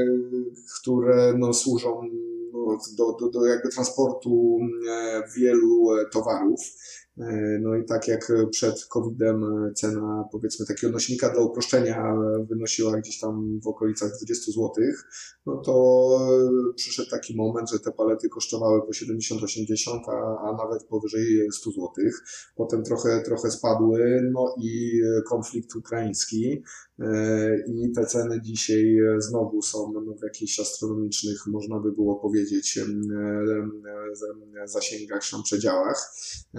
które no służą no, do, do, do jakby transportu e, wielu towarów. No i tak jak przed kowidem cena powiedzmy takiego nośnika dla uproszczenia wynosiła gdzieś tam w okolicach dwadzieścia złotych, no to przyszedł taki moment, że te palety kosztowały po siedemdziesiąt osiemdziesiąt, a, a nawet powyżej stu złotych. Potem trochę, trochę spadły, no i konflikt ukraiński i te ceny dzisiaj znowu są no, w jakichś astronomicznych, można by było powiedzieć, zasięgach, czy tam przedziałach.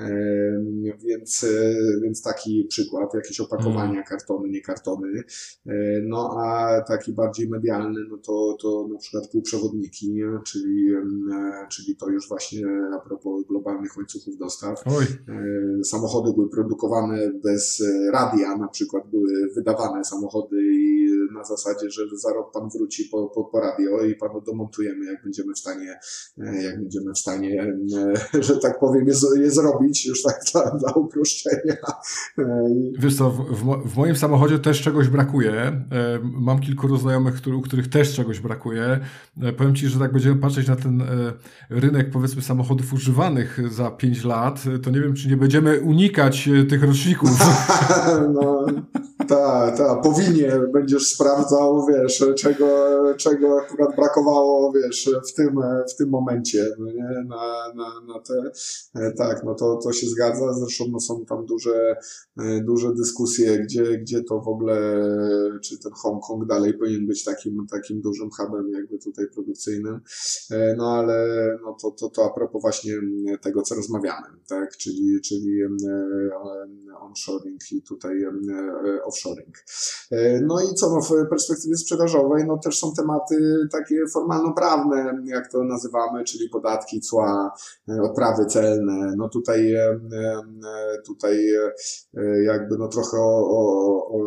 Więc, więc taki przykład, jakieś opakowania, kartony, nie kartony. No a taki bardziej medialny, no to, to na przykład półprzewodniki, czyli, czyli to już właśnie a propos globalnych łańcuchów dostaw. Oj. Samochody były produkowane bez radia, na przykład były wydawane samochody i na zasadzie, że za rok pan wróci po, po, po radio i panu domontujemy, jak będziemy w stanie, jak będziemy w stanie, że tak powiem, je, je zrobić, już tak dla, dla uproszczenia. Wiesz co, w, w moim samochodzie też czegoś brakuje. Mam kilku znajomych, u których też czegoś brakuje. Powiem ci, że tak będziemy patrzeć na ten rynek, powiedzmy, samochodów używanych za pięć lat, to nie wiem, czy nie będziemy unikać tych roczników. No, tak, tak, powinien, będziesz sprawdzał, wiesz, czego, czego akurat brakowało, wiesz, w tym, w tym momencie, no nie, na, na, na te, tak, no to, to się zgadza, zresztą no są tam duże, duże dyskusje, gdzie, gdzie to w ogóle, czy ten Hongkong dalej powinien być takim, takim dużym hubem jakby tutaj produkcyjnym, no ale no to, to, to a propos właśnie tego, co rozmawiamy, tak, czyli, czyli onshoring i tutaj offshoring. No i co, no w perspektywie sprzedażowej, no też są tematy takie formalno-prawne, jak to nazywamy, czyli podatki, cła, odprawy celne, no tutaj, tutaj jakby no trochę o, o, o,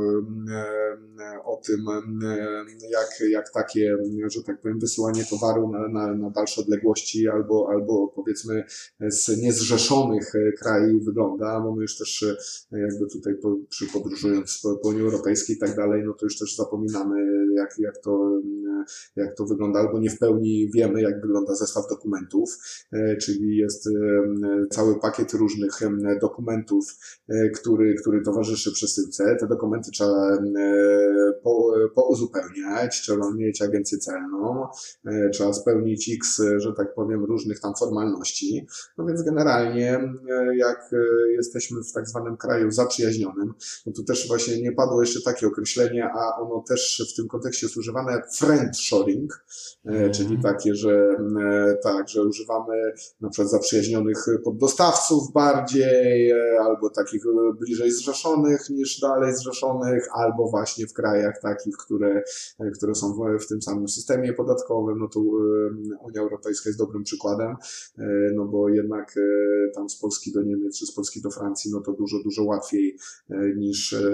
o tym, jak, jak takie, że tak powiem, wysyłanie towaru na, na, na dalsze odległości albo, albo powiedzmy z niezrzeszonych krajów wygląda, bo my już też jakby tutaj po, przy podróżując po, po Unii Europejskiej i tak dalej, no to już też zapominamy, jak, jak to, jak to wygląda, albo nie w pełni wiemy, jak wygląda zestaw dokumentów, czyli jest cały pakiet różnych dokumentów, który, który towarzyszy przesyłce. Te dokumenty trzeba po, pouzupełniać, trzeba mieć agencję celną, trzeba spełnić X, że tak powiem, różnych tam formalności. No więc generalnie, jak jesteśmy w tak zwanym kraju zaprzyjaźnionym, no tu też właśnie nie padło jeszcze takie określenie, a ono też w tym kontekście jest używane friendshoring, mm. czyli takie, że tak, że używamy na przykład zaprzyjaźnionych poddostawców bardziej, albo takich bliżej zrzeszonych niż dalej zrzeszonych, albo właśnie w krajach takich, które, które są w, w tym samym systemie podatkowym, no to Unia Europejska jest dobrym przykładem, no bo jednak tam z Polski do Niemiec, czy z Polski do Francji, no to dużo, dużo łatwiej niż,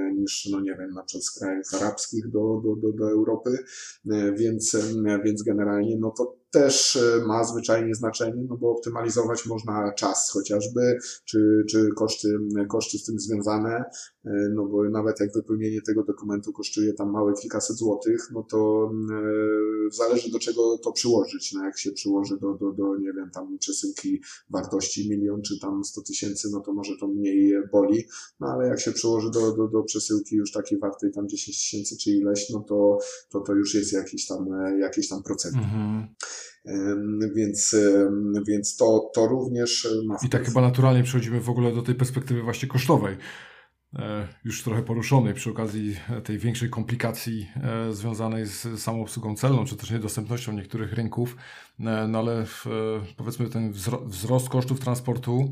niż, no nie wiem, na przykład z krajów arabskich do, do, do, do Europy, więc, więc generalnie no to też ma zwyczajnie znaczenie, no bo optymalizować można czas chociażby, czy, czy koszty, koszty z tym związane, no bo nawet jak wypełnienie tego dokumentu kosztuje tam małe kilkaset złotych, no to e, zależy do czego to przyłożyć, no jak się przyłoży do, do, do nie wiem, tam przesyłki wartości milion, czy tam sto tysięcy, no to może to mniej boli, no ale jak się przyłoży do, do, do przesyłki już takiej wartej tam dziesięć tysięcy czy ileś, no to, to to już jest jakiś tam, jakiś tam procent. Mhm. Więc, więc to, to również ma wpływ. I tak chyba naturalnie przechodzimy w ogóle do tej perspektywy właśnie kosztowej, już trochę poruszonej przy okazji tej większej komplikacji związanej z samą obsługą celną, czy też niedostępnością niektórych rynków, no ale powiedzmy ten wzrost kosztów transportu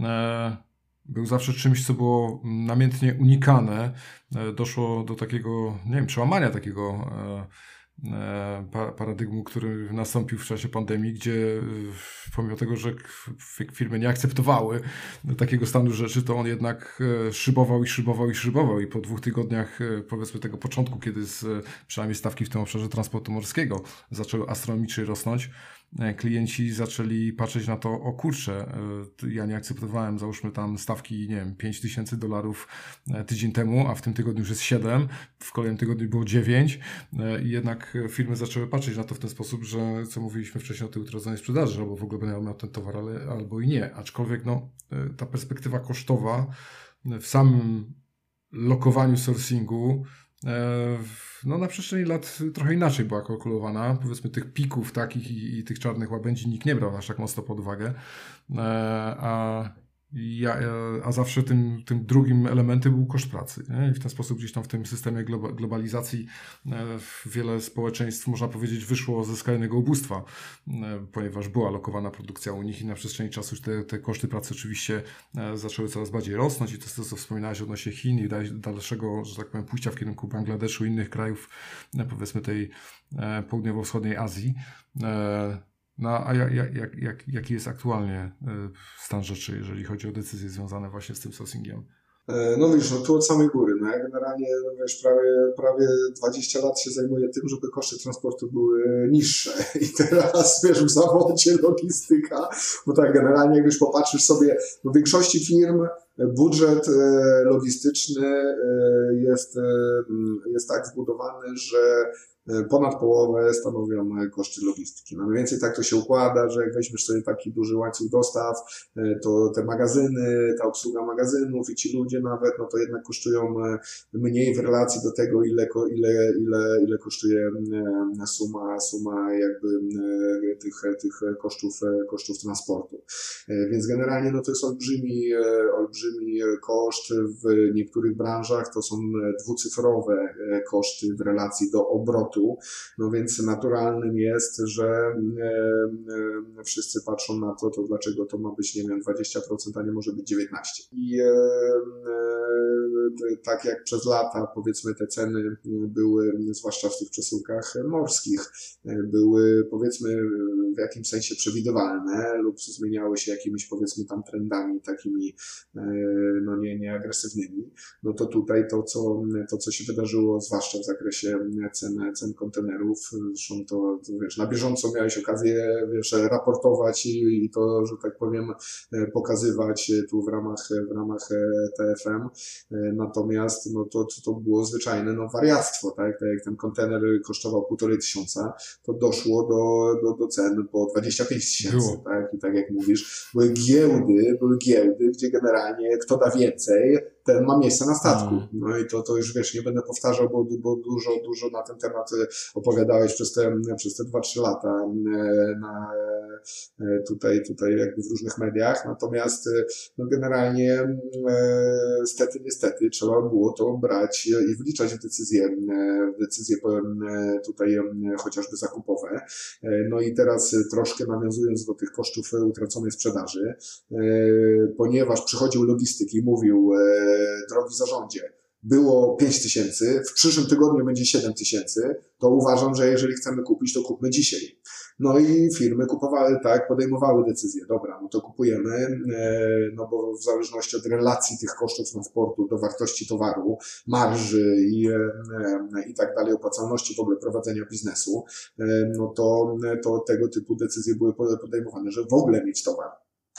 był zawsze czymś, co było namiętnie unikane. Doszło do takiego, nie wiem, przełamania takiego paradygmu, który nastąpił w czasie pandemii, gdzie pomimo tego, że firmy nie akceptowały takiego stanu rzeczy, to on jednak szybował i szybował i szybował i po dwóch tygodniach, powiedzmy tego początku, kiedy z, przynajmniej stawki w tym obszarze transportu morskiego zaczęły astronomicznie rosnąć, klienci zaczęli patrzeć na to, o kurczę, ja nie akceptowałem, załóżmy tam stawki, nie wiem, pięć tysięcy dolarów tydzień temu, a w tym tygodniu już jest siedem, w kolejnym tygodniu było dziewięć i jednak firmy zaczęły patrzeć na to w ten sposób, że co mówiliśmy wcześniej o tej utrodzonej sprzedaży, albo w ogóle będę miał ten towar, ale, albo i nie. Aczkolwiek no, ta perspektywa kosztowa w samym lokowaniu sourcingu no na przestrzeni lat trochę inaczej była kalkulowana. Powiedzmy tych pików takich i, i tych czarnych łabędzi nikt nie brał aż tak mocno pod uwagę. A, ja, a zawsze tym, tym drugim elementem był koszt pracy. Nie? I w ten sposób gdzieś tam w tym systemie globalizacji wiele społeczeństw, można powiedzieć, wyszło ze skrajnego ubóstwa, ponieważ była lokowana produkcja u nich i na przestrzeni czasu te, te koszty pracy oczywiście zaczęły coraz bardziej rosnąć i to jest to, co wspominałeś odnośnie Chin i dalszego, że tak powiem, pójścia w kierunku Bangladeszu i innych krajów, powiedzmy tej południowo-wschodniej Azji. No a jak, jak, jak, jaki jest aktualnie stan rzeczy, jeżeli chodzi o decyzje związane właśnie z tym sourcingiem? No wiesz, no tu od samej góry, no ja generalnie, no wiesz, prawie, prawie dwadzieścia lat się zajmuję tym, żeby koszty transportu były niższe i teraz, wiesz, w zawodzie logistyka, bo tak generalnie jak już popatrzysz sobie, w większości firm budżet logistyczny jest, jest tak zbudowany, że ponad połowę stanowią koszty logistyki. No mniej więcej tak to się układa, że jak weźmiesz sobie taki duży łańcuch dostaw, to te magazyny, ta obsługa magazynów i ci ludzie nawet, no to jednak kosztują mniej w relacji do tego, ile, ile, ile, ile kosztuje suma, suma jakby tych, tych kosztów, kosztów transportu. Więc generalnie no to jest olbrzymi, olbrzymi koszt. W niektórych branżach to są dwucyfrowe koszty w relacji do obrotu. No więc naturalnym jest, że e, e, wszyscy patrzą na to, to dlaczego to ma być, nie wiem, dwadzieścia procent, a nie może być dziewiętnaście procent. I e, e, tak jak przez lata, powiedzmy, te ceny były, zwłaszcza w tych przesyłkach morskich, były, powiedzmy, w jakimś sensie przewidywalne lub zmieniały się jakimiś, powiedzmy, tam trendami takimi, e, no nie, nie agresywnymi, no to tutaj to, co, to, co się wydarzyło, zwłaszcza w zakresie cen, cen kontenerów, zresztą to, to wiesz, na bieżąco miałeś okazję, wiesz, raportować i, i to, że tak powiem, pokazywać tu w ramach, w ramach T F M. Natomiast no to, to było zwyczajne no, wariactwo, tak? Tak jak ten kontener kosztował półtorej tysiąca, to doszło do, do, do cen po dwadzieścia pięć tysięcy, tak? I tak jak mówisz, były giełdy, były giełdy, gdzie generalnie kto da więcej, ten ma miejsce na statku. No i to, to już wiesz, nie będę powtarzał, bo, bo dużo, dużo na ten temat opowiadałeś przez te, przez te dwa trzy lata na, tutaj, tutaj jakby w różnych mediach. Natomiast no generalnie stety, niestety trzeba było to brać i wliczać w decyzje, w decyzje tutaj chociażby zakupowe. No i teraz troszkę nawiązując do tych kosztów utraconej sprzedaży, ponieważ przychodził logistyk i mówił, drogi zarządzie, było pięć tysięcy, w przyszłym tygodniu będzie siedem tysięcy, to uważam, że jeżeli chcemy kupić, to kupmy dzisiaj. No i firmy kupowały, tak, podejmowały decyzję, dobra, no to kupujemy, no bo w zależności od relacji tych kosztów transportu do wartości towaru, marży i, i tak dalej, opłacalności w ogóle prowadzenia biznesu, no to, to tego typu decyzje były podejmowane, żeby w ogóle mieć towar.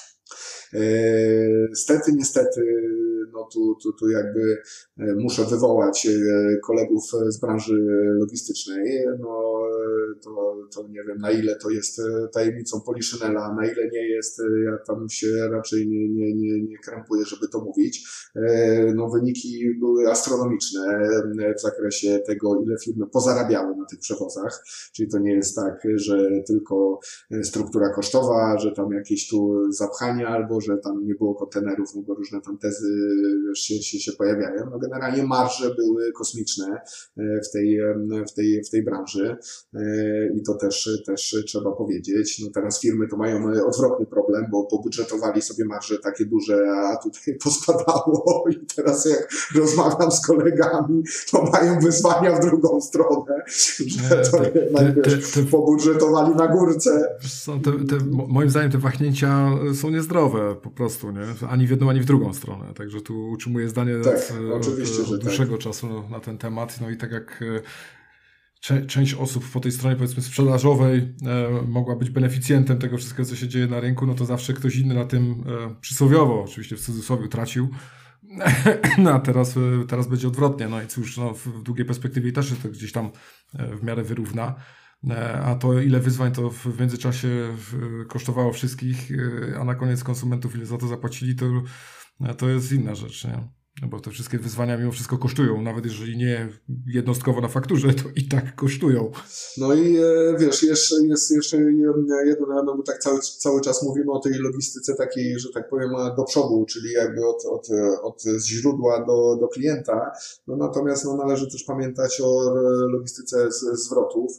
Stety, niestety, no tu, tu, tu jakby muszę wywołać kolegów z branży logistycznej, no to, to nie wiem, na ile to jest tajemnicą Poliszynela, na ile nie jest, ja tam się raczej nie, nie, nie, nie krępuję, żeby to mówić. No wyniki były astronomiczne w zakresie tego, ile firmy pozarabiały na tych przewozach, czyli to nie jest tak, że tylko struktura kosztowa, że tam jakieś tu zapchania, albo że tam nie było kontenerów, no bo różne tam tezy się, się, się pojawiają. No generalnie marże były kosmiczne w tej, w tej, w tej branży i to też, też trzeba powiedzieć. No teraz firmy to mają odwrotny problem, bo pobudżetowali sobie marże takie duże, a tutaj pospadało i teraz jak rozmawiam z kolegami, to mają wyzwania w drugą stronę, że to te, jednak te, wiesz, te, te, pobudżetowali na górce. Są te, te, moim zdaniem te wahnięcia są niezdrowe po prostu, nie? Ani w jedną, ani w drugą stronę. Także tu utrzymuję zdanie Tak, od, oczywiście, od, że od dłuższego tak. czasu na ten temat. No i tak jak cze, część osób po tej stronie, powiedzmy, sprzedażowej e, mogła być beneficjentem tego wszystkiego, co się dzieje na rynku, no to zawsze ktoś inny na tym e, przysłowiowo, oczywiście w cudzysłowie, tracił. No a teraz, teraz będzie odwrotnie. No i cóż, no, w długiej perspektywie też się to gdzieś tam w miarę wyrówna. A to ile wyzwań to w międzyczasie kosztowało wszystkich, a na koniec konsumentów ile za to zapłacili, to, to jest inna rzecz, nie? No bo te wszystkie wyzwania mimo wszystko kosztują, nawet jeżeli nie jednostkowo na fakturze, to i tak kosztują. No i wiesz, jeszcze jest jeszcze jeden element, bo tak cały, cały czas mówimy o tej logistyce takiej, że tak powiem, do przodu, czyli jakby od, od, od źródła do, do klienta. No natomiast no, należy też pamiętać o logistyce z, zwrotów.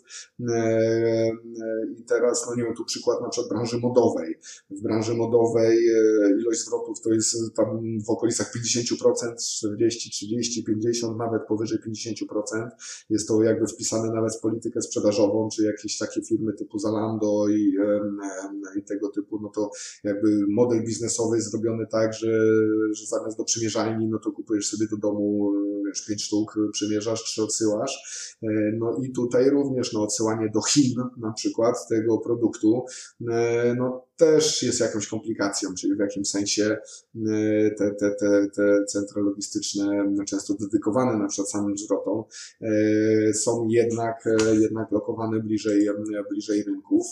I teraz, no nie wiem, tu przykład na przykład branży modowej. W branży modowej ilość zwrotów to jest tam w okolicach pięćdziesiąt procent, czterdzieści, trzydzieści, pięćdziesiąt, nawet powyżej pięćdziesiąt procent. Jest to jakby wpisane nawet w politykę sprzedażową, czy jakieś takie firmy typu Zalando i, i tego typu, no to jakby model biznesowy jest zrobiony tak, że, że zamiast do przymierzalni, no to kupujesz sobie do domu, wiesz, pięć sztuk, przymierzasz, trzy odsyłasz. No i tutaj również, no odsyłanie do Chin na przykład tego produktu, no też jest jakąś komplikacją, czyli w jakimś sensie te, te, te, te centra logistyczne, często dedykowane na przykład samym zwrotom, są jednak, jednak lokowane bliżej, bliżej rynków,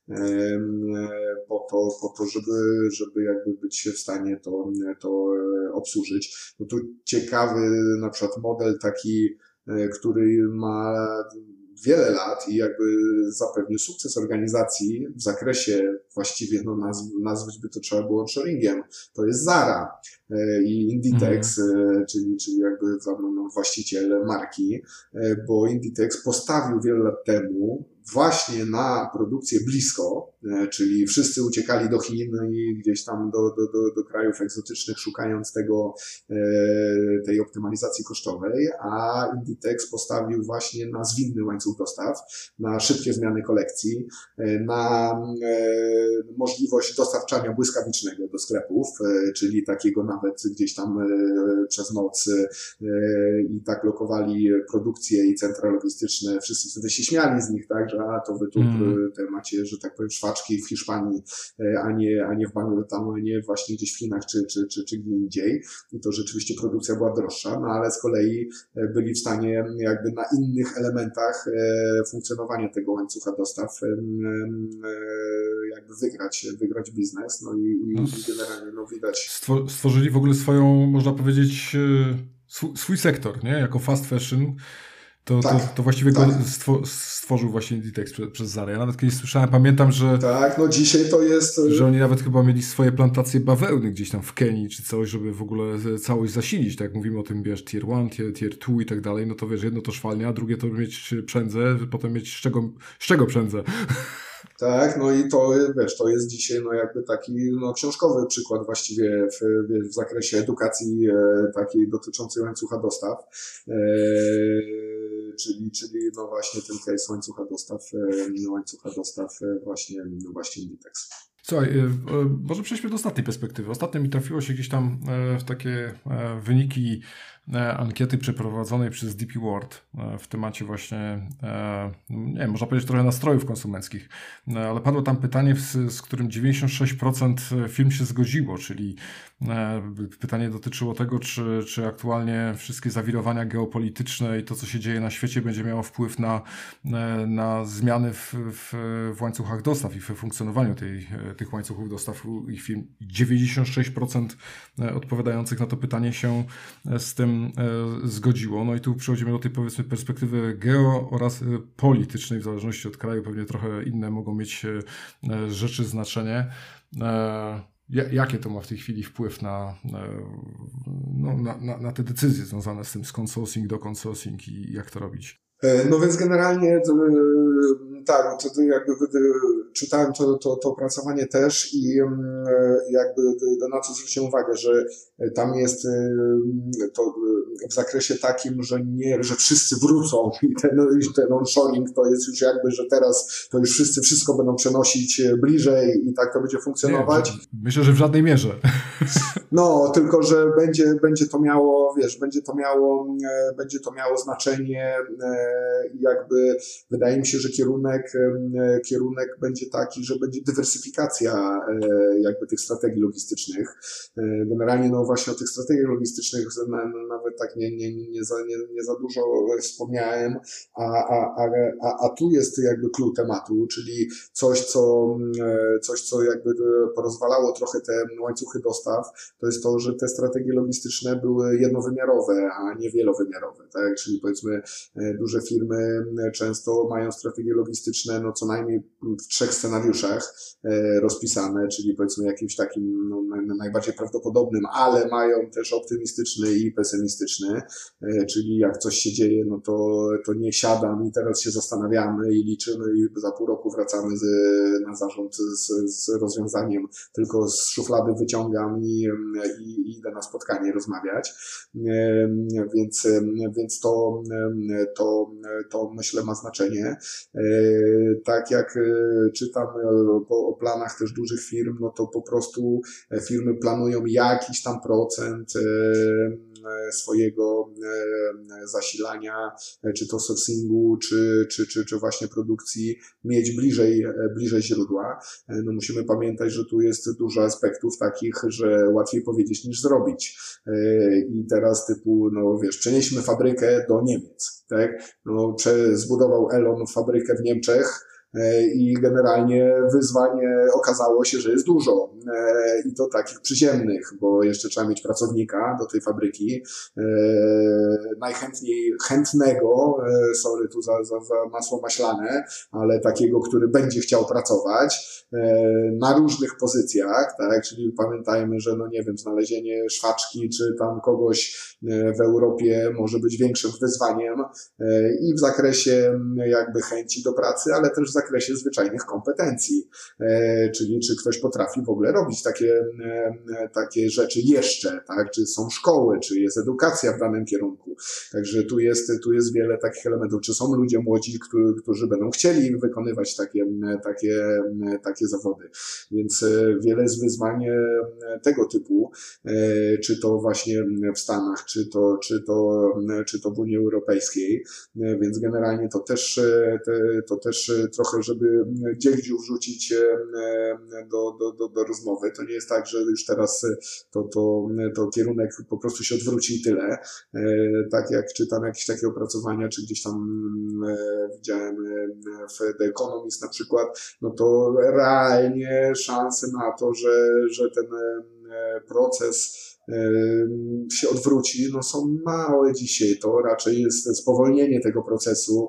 po to, po to żeby, żeby jakby być w stanie to, to obsłużyć. No tu ciekawy na przykład model taki, który ma wiele lat i jakby zapewnił sukces organizacji w zakresie właściwie, no nazw, nazwać by to trzeba było onshoringiem. To jest Zara i Inditex, mm. czyli, czyli jakby no, właściciel marki, bo Inditex postawił wiele lat temu właśnie na produkcję blisko, czyli wszyscy uciekali do Chin i gdzieś tam do, do, do, do krajów egzotycznych, szukając tego, tej optymalizacji kosztowej, a Inditex postawił właśnie na zwinny łańcuch dostaw, na szybkie zmiany kolekcji, na możliwość dostarczania błyskawicznego do sklepów, czyli takiego nawet gdzieś tam przez noc i tak lokowali produkcję i centra logistyczne. Wszyscy wtedy się śmiali z nich, tak, że a to wy tu mm. te macie, że tak powiem, szwaczki w Hiszpanii, a nie, a nie w Bangladeszy, tam, a nie właśnie gdzieś w Chinach czy, czy, czy, czy gdzie indziej. I to rzeczywiście produkcja była droższa, no ale z kolei byli w stanie jakby na innych elementach funkcjonowania tego łańcucha dostaw jakby wygrać, wygrać biznes. No i, i no, generalnie no widać. Stworzyli w ogóle swoją, można powiedzieć, swój, swój sektor, nie? Jako fast fashion. To, tak, to, to właściwie tak. go stworzył właśnie Inditex przez, przez Zarę. Ja nawet kiedyś słyszałem, pamiętam, że... Tak, no dzisiaj to jest... Że oni nawet chyba mieli swoje plantacje bawełny gdzieś tam w Kenii czy coś, żeby w ogóle całość zasilić. Tak jak mówimy o tym, wiesz, tier one, tier, tier two i tak dalej, no to wiesz, jedno to szwalnia, drugie to mieć przędzę, potem mieć z czego, z czego przędzę. Tak, no i to, wiesz, to jest dzisiaj no jakby taki no, książkowy przykład właściwie w, w zakresie edukacji e, takiej dotyczącej łańcucha dostaw. E, czyli, czyli no właśnie ten case łańcucha dostaw, łańcucha dostaw właśnie, właśnie Inditex. Słuchaj, może przejdźmy do ostatniej perspektywy. Ostatnio mi trafiło się gdzieś tam w takie wyniki ankiety przeprowadzonej przez D P World w temacie właśnie, nie wiem, można powiedzieć trochę nastrojów konsumenckich, ale padło tam pytanie, z, z którym dziewięćdziesiąt sześć procent firm się zgodziło, czyli pytanie dotyczyło tego, czy, czy aktualnie wszystkie zawirowania geopolityczne i to, co się dzieje na świecie, będzie miało wpływ na, na zmiany w, w, w łańcuchach dostaw i w funkcjonowaniu tej, tych łańcuchów dostaw ich firm. dziewięćdziesiąt sześć procent odpowiadających na to pytanie się z tym zgodziło. No i tu przechodzimy do tej, powiedzmy, perspektywy geo oraz politycznej, w zależności od kraju, pewnie trochę inne mogą mieć rzeczy znaczenie. Jakie to ma w tej chwili wpływ na, no, na, na, na te decyzje związane z tym, z consourcing do consourcing i jak to robić? No więc generalnie to, tak, to, to jakby czytałem to, to, to opracowanie też i jakby na co zwróciłem uwagę, że tam jest to w zakresie takim, że nie, że wszyscy wrócą i ten, ten onshoring to jest już jakby, że teraz to już wszyscy wszystko będą przenosić bliżej i tak to będzie funkcjonować. Nie, myślę, że w żadnej mierze. No, tylko że będzie, będzie to miało, wiesz, będzie to miało, będzie to miało znaczenie i jakby wydaje mi się, że kierunek, kierunek będzie taki, że będzie dywersyfikacja jakby tych strategii logistycznych. Generalnie no właśnie o tych strategiach logistycznych nawet tak nie, nie, nie, za, nie, nie za dużo wspomniałem, a, a, a, a, a tu jest jakby clue tematu, czyli coś, co, coś, co jakby porozwalało trochę te łańcuchy dostaw, to jest to, że te strategie logistyczne były jednowymiarowe, a nie wielowymiarowe, tak? Czyli powiedzmy duże firmy często mają strategie logistyczne no co najmniej w trzech scenariuszach rozpisane, czyli powiedzmy jakimś takim no, najbardziej prawdopodobnym, ale mają też optymistyczny i pesymistyczny, czyli jak coś się dzieje, no to, to nie siadam i teraz się zastanawiamy i liczymy i za pół roku wracamy z, na zarząd z, z rozwiązaniem, tylko z szuflady wyciągam i, i, i idę na spotkanie rozmawiać, więc, więc to, to, to myślę ma znaczenie. Tak jak czytam o, o planach też dużych firm, no to po prostu firmy planują jakiś tam procent swojego zasilania, czy to sourcingu, czy, czy, czy, czy właśnie produkcji mieć bliżej, bliżej źródła. No musimy pamiętać, że tu jest dużo aspektów takich, że łatwiej powiedzieć niż zrobić. I teraz typu, no wiesz, przenieśmy fabrykę do Niemiec, tak? No, prze, zbudował Elon fabrykę w Niemczech, i generalnie wyzwanie okazało się, że jest dużo i to takich przyziemnych, bo jeszcze trzeba mieć pracownika do tej fabryki, najchętniej chętnego, sorry tu za, za, za masło maślane, ale takiego, który będzie chciał pracować na różnych pozycjach, tak, czyli pamiętajmy, że no nie wiem, znalezienie szwaczki czy tam kogoś w Europie może być większym wyzwaniem i w zakresie jakby chęci do pracy, ale też w zakresie zwyczajnych kompetencji, czyli czy ktoś potrafi w ogóle robić takie, takie rzeczy jeszcze, tak, czy są szkoły, czy jest edukacja w danym kierunku, także tu jest, tu jest wiele takich elementów, czy są ludzie młodzi, którzy, którzy będą chcieli wykonywać takie, takie, takie zawody, więc wiele jest wyzwań tego typu, czy to właśnie w Stanach, czy to, czy to, czy to w Unii Europejskiej, więc generalnie to też, to też trochę, żeby gdzieś wrzucić do, do, do, do rozmowy. To nie jest tak, że już teraz to, to, to kierunek po prostu się odwróci i tyle. Tak jak czytam jakieś takie opracowania, czy gdzieś tam widziałem w The Economist na przykład, no to realnie szanse na to, że, że ten proces się odwróci, no są małe dzisiaj. To raczej jest spowolnienie tego procesu,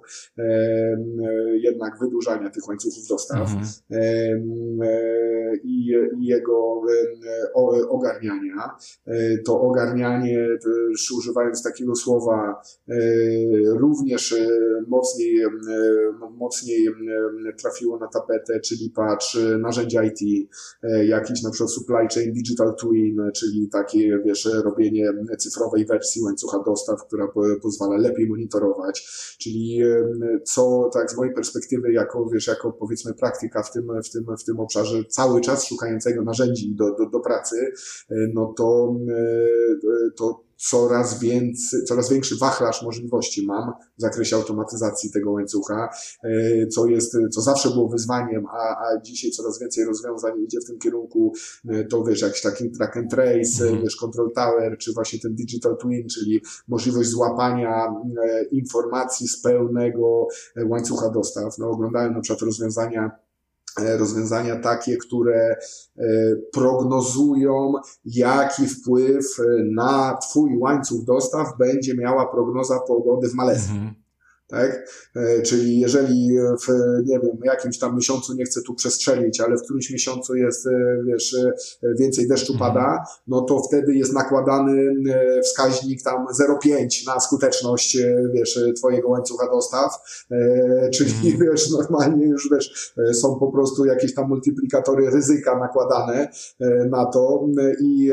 jednak wydłużania tych łańcuchów dostaw mhm. i, i jego ogarniania. To ogarnianie, też używając takiego słowa, również mocniej, mocniej trafiło na tapetę, czyli patrz narzędzia I T, jakiś na przykład supply chain digital twin, czyli takie bardziej, wiesz, robienie cyfrowej wersji łańcucha dostaw, która po, pozwala lepiej monitorować, czyli co tak z mojej perspektywy jako, wiesz, jako powiedzmy praktyka w tym, w tym, w tym obszarze cały czas szukającego narzędzi do, do, do pracy, no to, to coraz więcej, coraz większy wachlarz możliwości mam w zakresie automatyzacji tego łańcucha, co jest, co zawsze było wyzwaniem, a, a dzisiaj coraz więcej rozwiązań idzie w tym kierunku, to wiesz, jakiś taki track and trace, mm. wiesz, control tower, czy właśnie ten digital twin, czyli możliwość złapania informacji z pełnego łańcucha dostaw. No, oglądałem na przykład rozwiązania rozwiązania takie, które prognozują, jaki wpływ na twój łańcuch dostaw będzie miała prognoza pogody w Malezji. Mm-hmm. Tak? Czyli jeżeli w, nie wiem, jakimś tam miesiącu, nie chcę tu przestrzelić, ale w którymś miesiącu jest, wiesz, więcej deszczu mm. pada, no to wtedy jest nakładany wskaźnik tam zero przecinek pięć na skuteczność, wiesz, twojego łańcucha dostaw, czyli mm. wiesz, normalnie już, wiesz, są po prostu jakieś tam multiplikatory ryzyka nakładane na to i,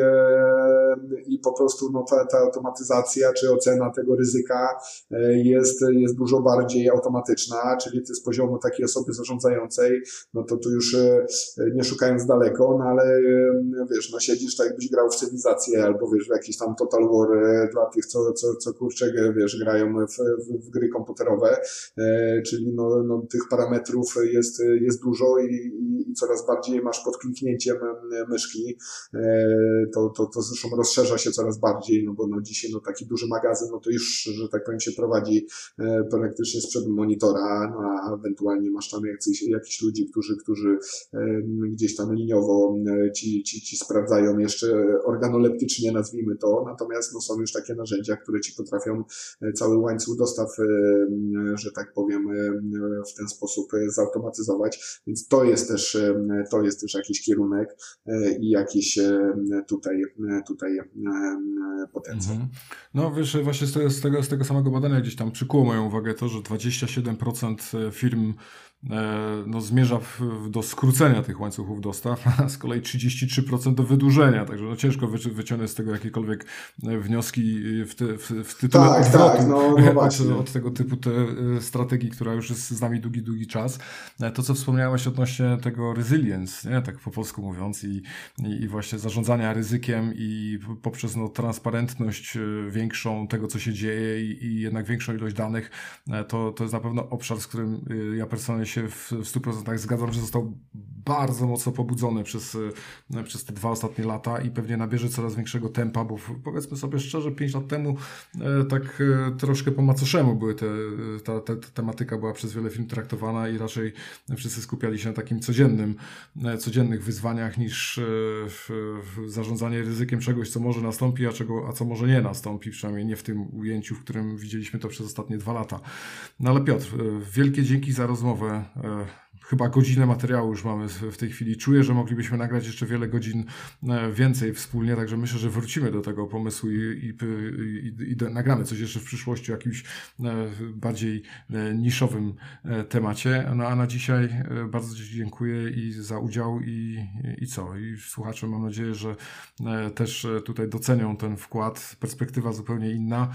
i po prostu no, ta, ta automatyzacja czy ocena tego ryzyka jest, jest dużo bardziej automatyczna, czyli ty z poziomu takiej osoby zarządzającej, no to tu już nie szukając daleko, no ale wiesz, no siedzisz tak jakbyś grał w cywilizację, albo wiesz, w jakiś tam Total War dla tych, co, co, co kurczę, wiesz, grają w, w, w gry komputerowe, czyli no, no tych parametrów jest, jest dużo i, i, i coraz bardziej masz pod kliknięciem myszki, to, to, to zresztą rozszerza się coraz bardziej, no bo no dzisiaj no taki duży magazyn, no to już, że tak powiem, się prowadzi praktycznie sprzed monitora, no a ewentualnie masz tam jakichś, jakichś ludzi, którzy, którzy gdzieś tam liniowo ci, ci, ci sprawdzają jeszcze organoleptycznie, nazwijmy to, natomiast no, są już takie narzędzia, które ci potrafią cały łańcuch dostaw, że tak powiem, w ten sposób zautomatyzować, więc to jest też, to jest też jakiś kierunek i jakiś tutaj, tutaj potencjał. Mhm. No wiesz, właśnie z tego, z, tego, z tego samego badania gdzieś tam przykuło moją uwagę to, że dwadzieścia siedem procent firm no, zmierza w, do skrócenia tych łańcuchów dostaw, a z kolei trzydzieści trzy procent do wydłużenia, także no, ciężko wyci- wyciągnąć z tego jakiekolwiek wnioski w, te, w, w tytule tak, odwrotu tak, no, no od, od tego typu te strategii, która już jest z nami długi, długi czas. To, co wspomniałeś odnośnie tego resilience, nie? Tak po polsku mówiąc, i, i, i właśnie zarządzania ryzykiem i poprzez no, transparentność większą tego, co się dzieje i, i jednak większą ilość danych, to, to jest na pewno obszar, z którym ja personalnie się w, w stu procentach zgadzam, że został bardzo mocno pobudzony przez, przez te dwa ostatnie lata i pewnie nabierze coraz większego tempa, bo powiedzmy sobie szczerze, pięć lat temu e, tak e, troszkę po macoszemu były te, ta, ta, ta tematyka była przez wiele firm traktowana i raczej wszyscy skupiali się na takim codziennym, e, codziennych wyzwaniach niż e, w, w zarządzanie ryzykiem czegoś, co może nastąpi, a, czego, a co może nie nastąpi, przynajmniej nie w tym ujęciu, w którym widzieliśmy to przez ostatnie dwa lata. No ale Piotr, e, wielkie dzięki za rozmowę. Chyba godzinę materiału już mamy w tej chwili. Czuję, że moglibyśmy nagrać jeszcze wiele godzin więcej wspólnie, także myślę, że wrócimy do tego pomysłu i, i, i, i nagramy coś jeszcze w przyszłości o jakimś bardziej niszowym temacie. No a na dzisiaj bardzo Ci dziękuję i za udział i, i co? I słuchacze, mam nadzieję, że też tutaj docenią ten wkład. Perspektywa zupełnie inna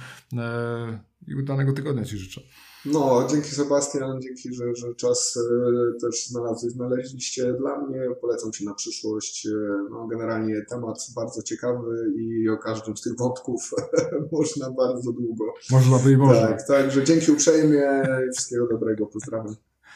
i udanego tygodnia Ci życzę. No, dzięki Sebastian, dzięki, że, że czas e, też znalazłeś, znaleźliście dla mnie, polecam Ci na przyszłość. No, generalnie temat bardzo ciekawy i o każdym z tych wątków można bardzo długo. Można by i można. Tak, także dzięki uprzejmie i wszystkiego dobrego, pozdrawiam.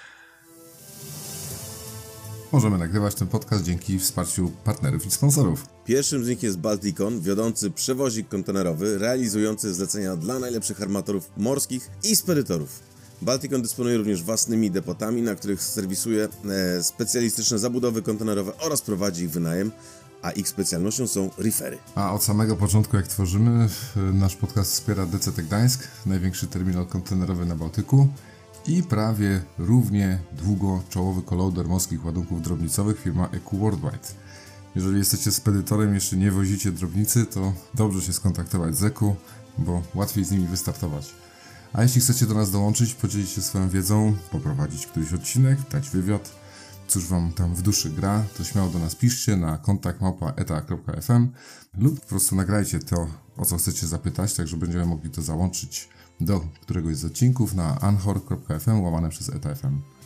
Możemy nagrywać ten podcast dzięki wsparciu partnerów i sponsorów. Pierwszym z nich jest Balticon, wiodący przewozik kontenerowy, realizujący zlecenia dla najlepszych armatorów morskich i spedytorów. Balticon dysponuje również własnymi depotami, na których serwisuje e, specjalistyczne zabudowy kontenerowe oraz prowadzi ich wynajem, a ich specjalnością są reefery. A od samego początku, jak tworzymy, nasz podcast wspiera D C T Gdańsk, największy terminal kontenerowy na Bałtyku, i prawie równie długo czołowy kolauder morskich ładunków drobnicowych, firma E Q Worldwide. Jeżeli jesteście spedytorem i jeszcze nie wozicie drobnicy, to dobrze się skontaktować z E Q, bo łatwiej z nimi wystartować. A jeśli chcecie do nas dołączyć, podzielić się swoją wiedzą, poprowadzić któryś odcinek, dać wywiad, cóż wam tam w duszy gra, to śmiało do nas piszcie na kontakt małpa eta kropka ef em lub po prostu nagrajcie to, o co chcecie zapytać, tak że będziemy mogli to załączyć do któregoś z odcinków na anchor kropka ef em łamane przez eta kropka ef em.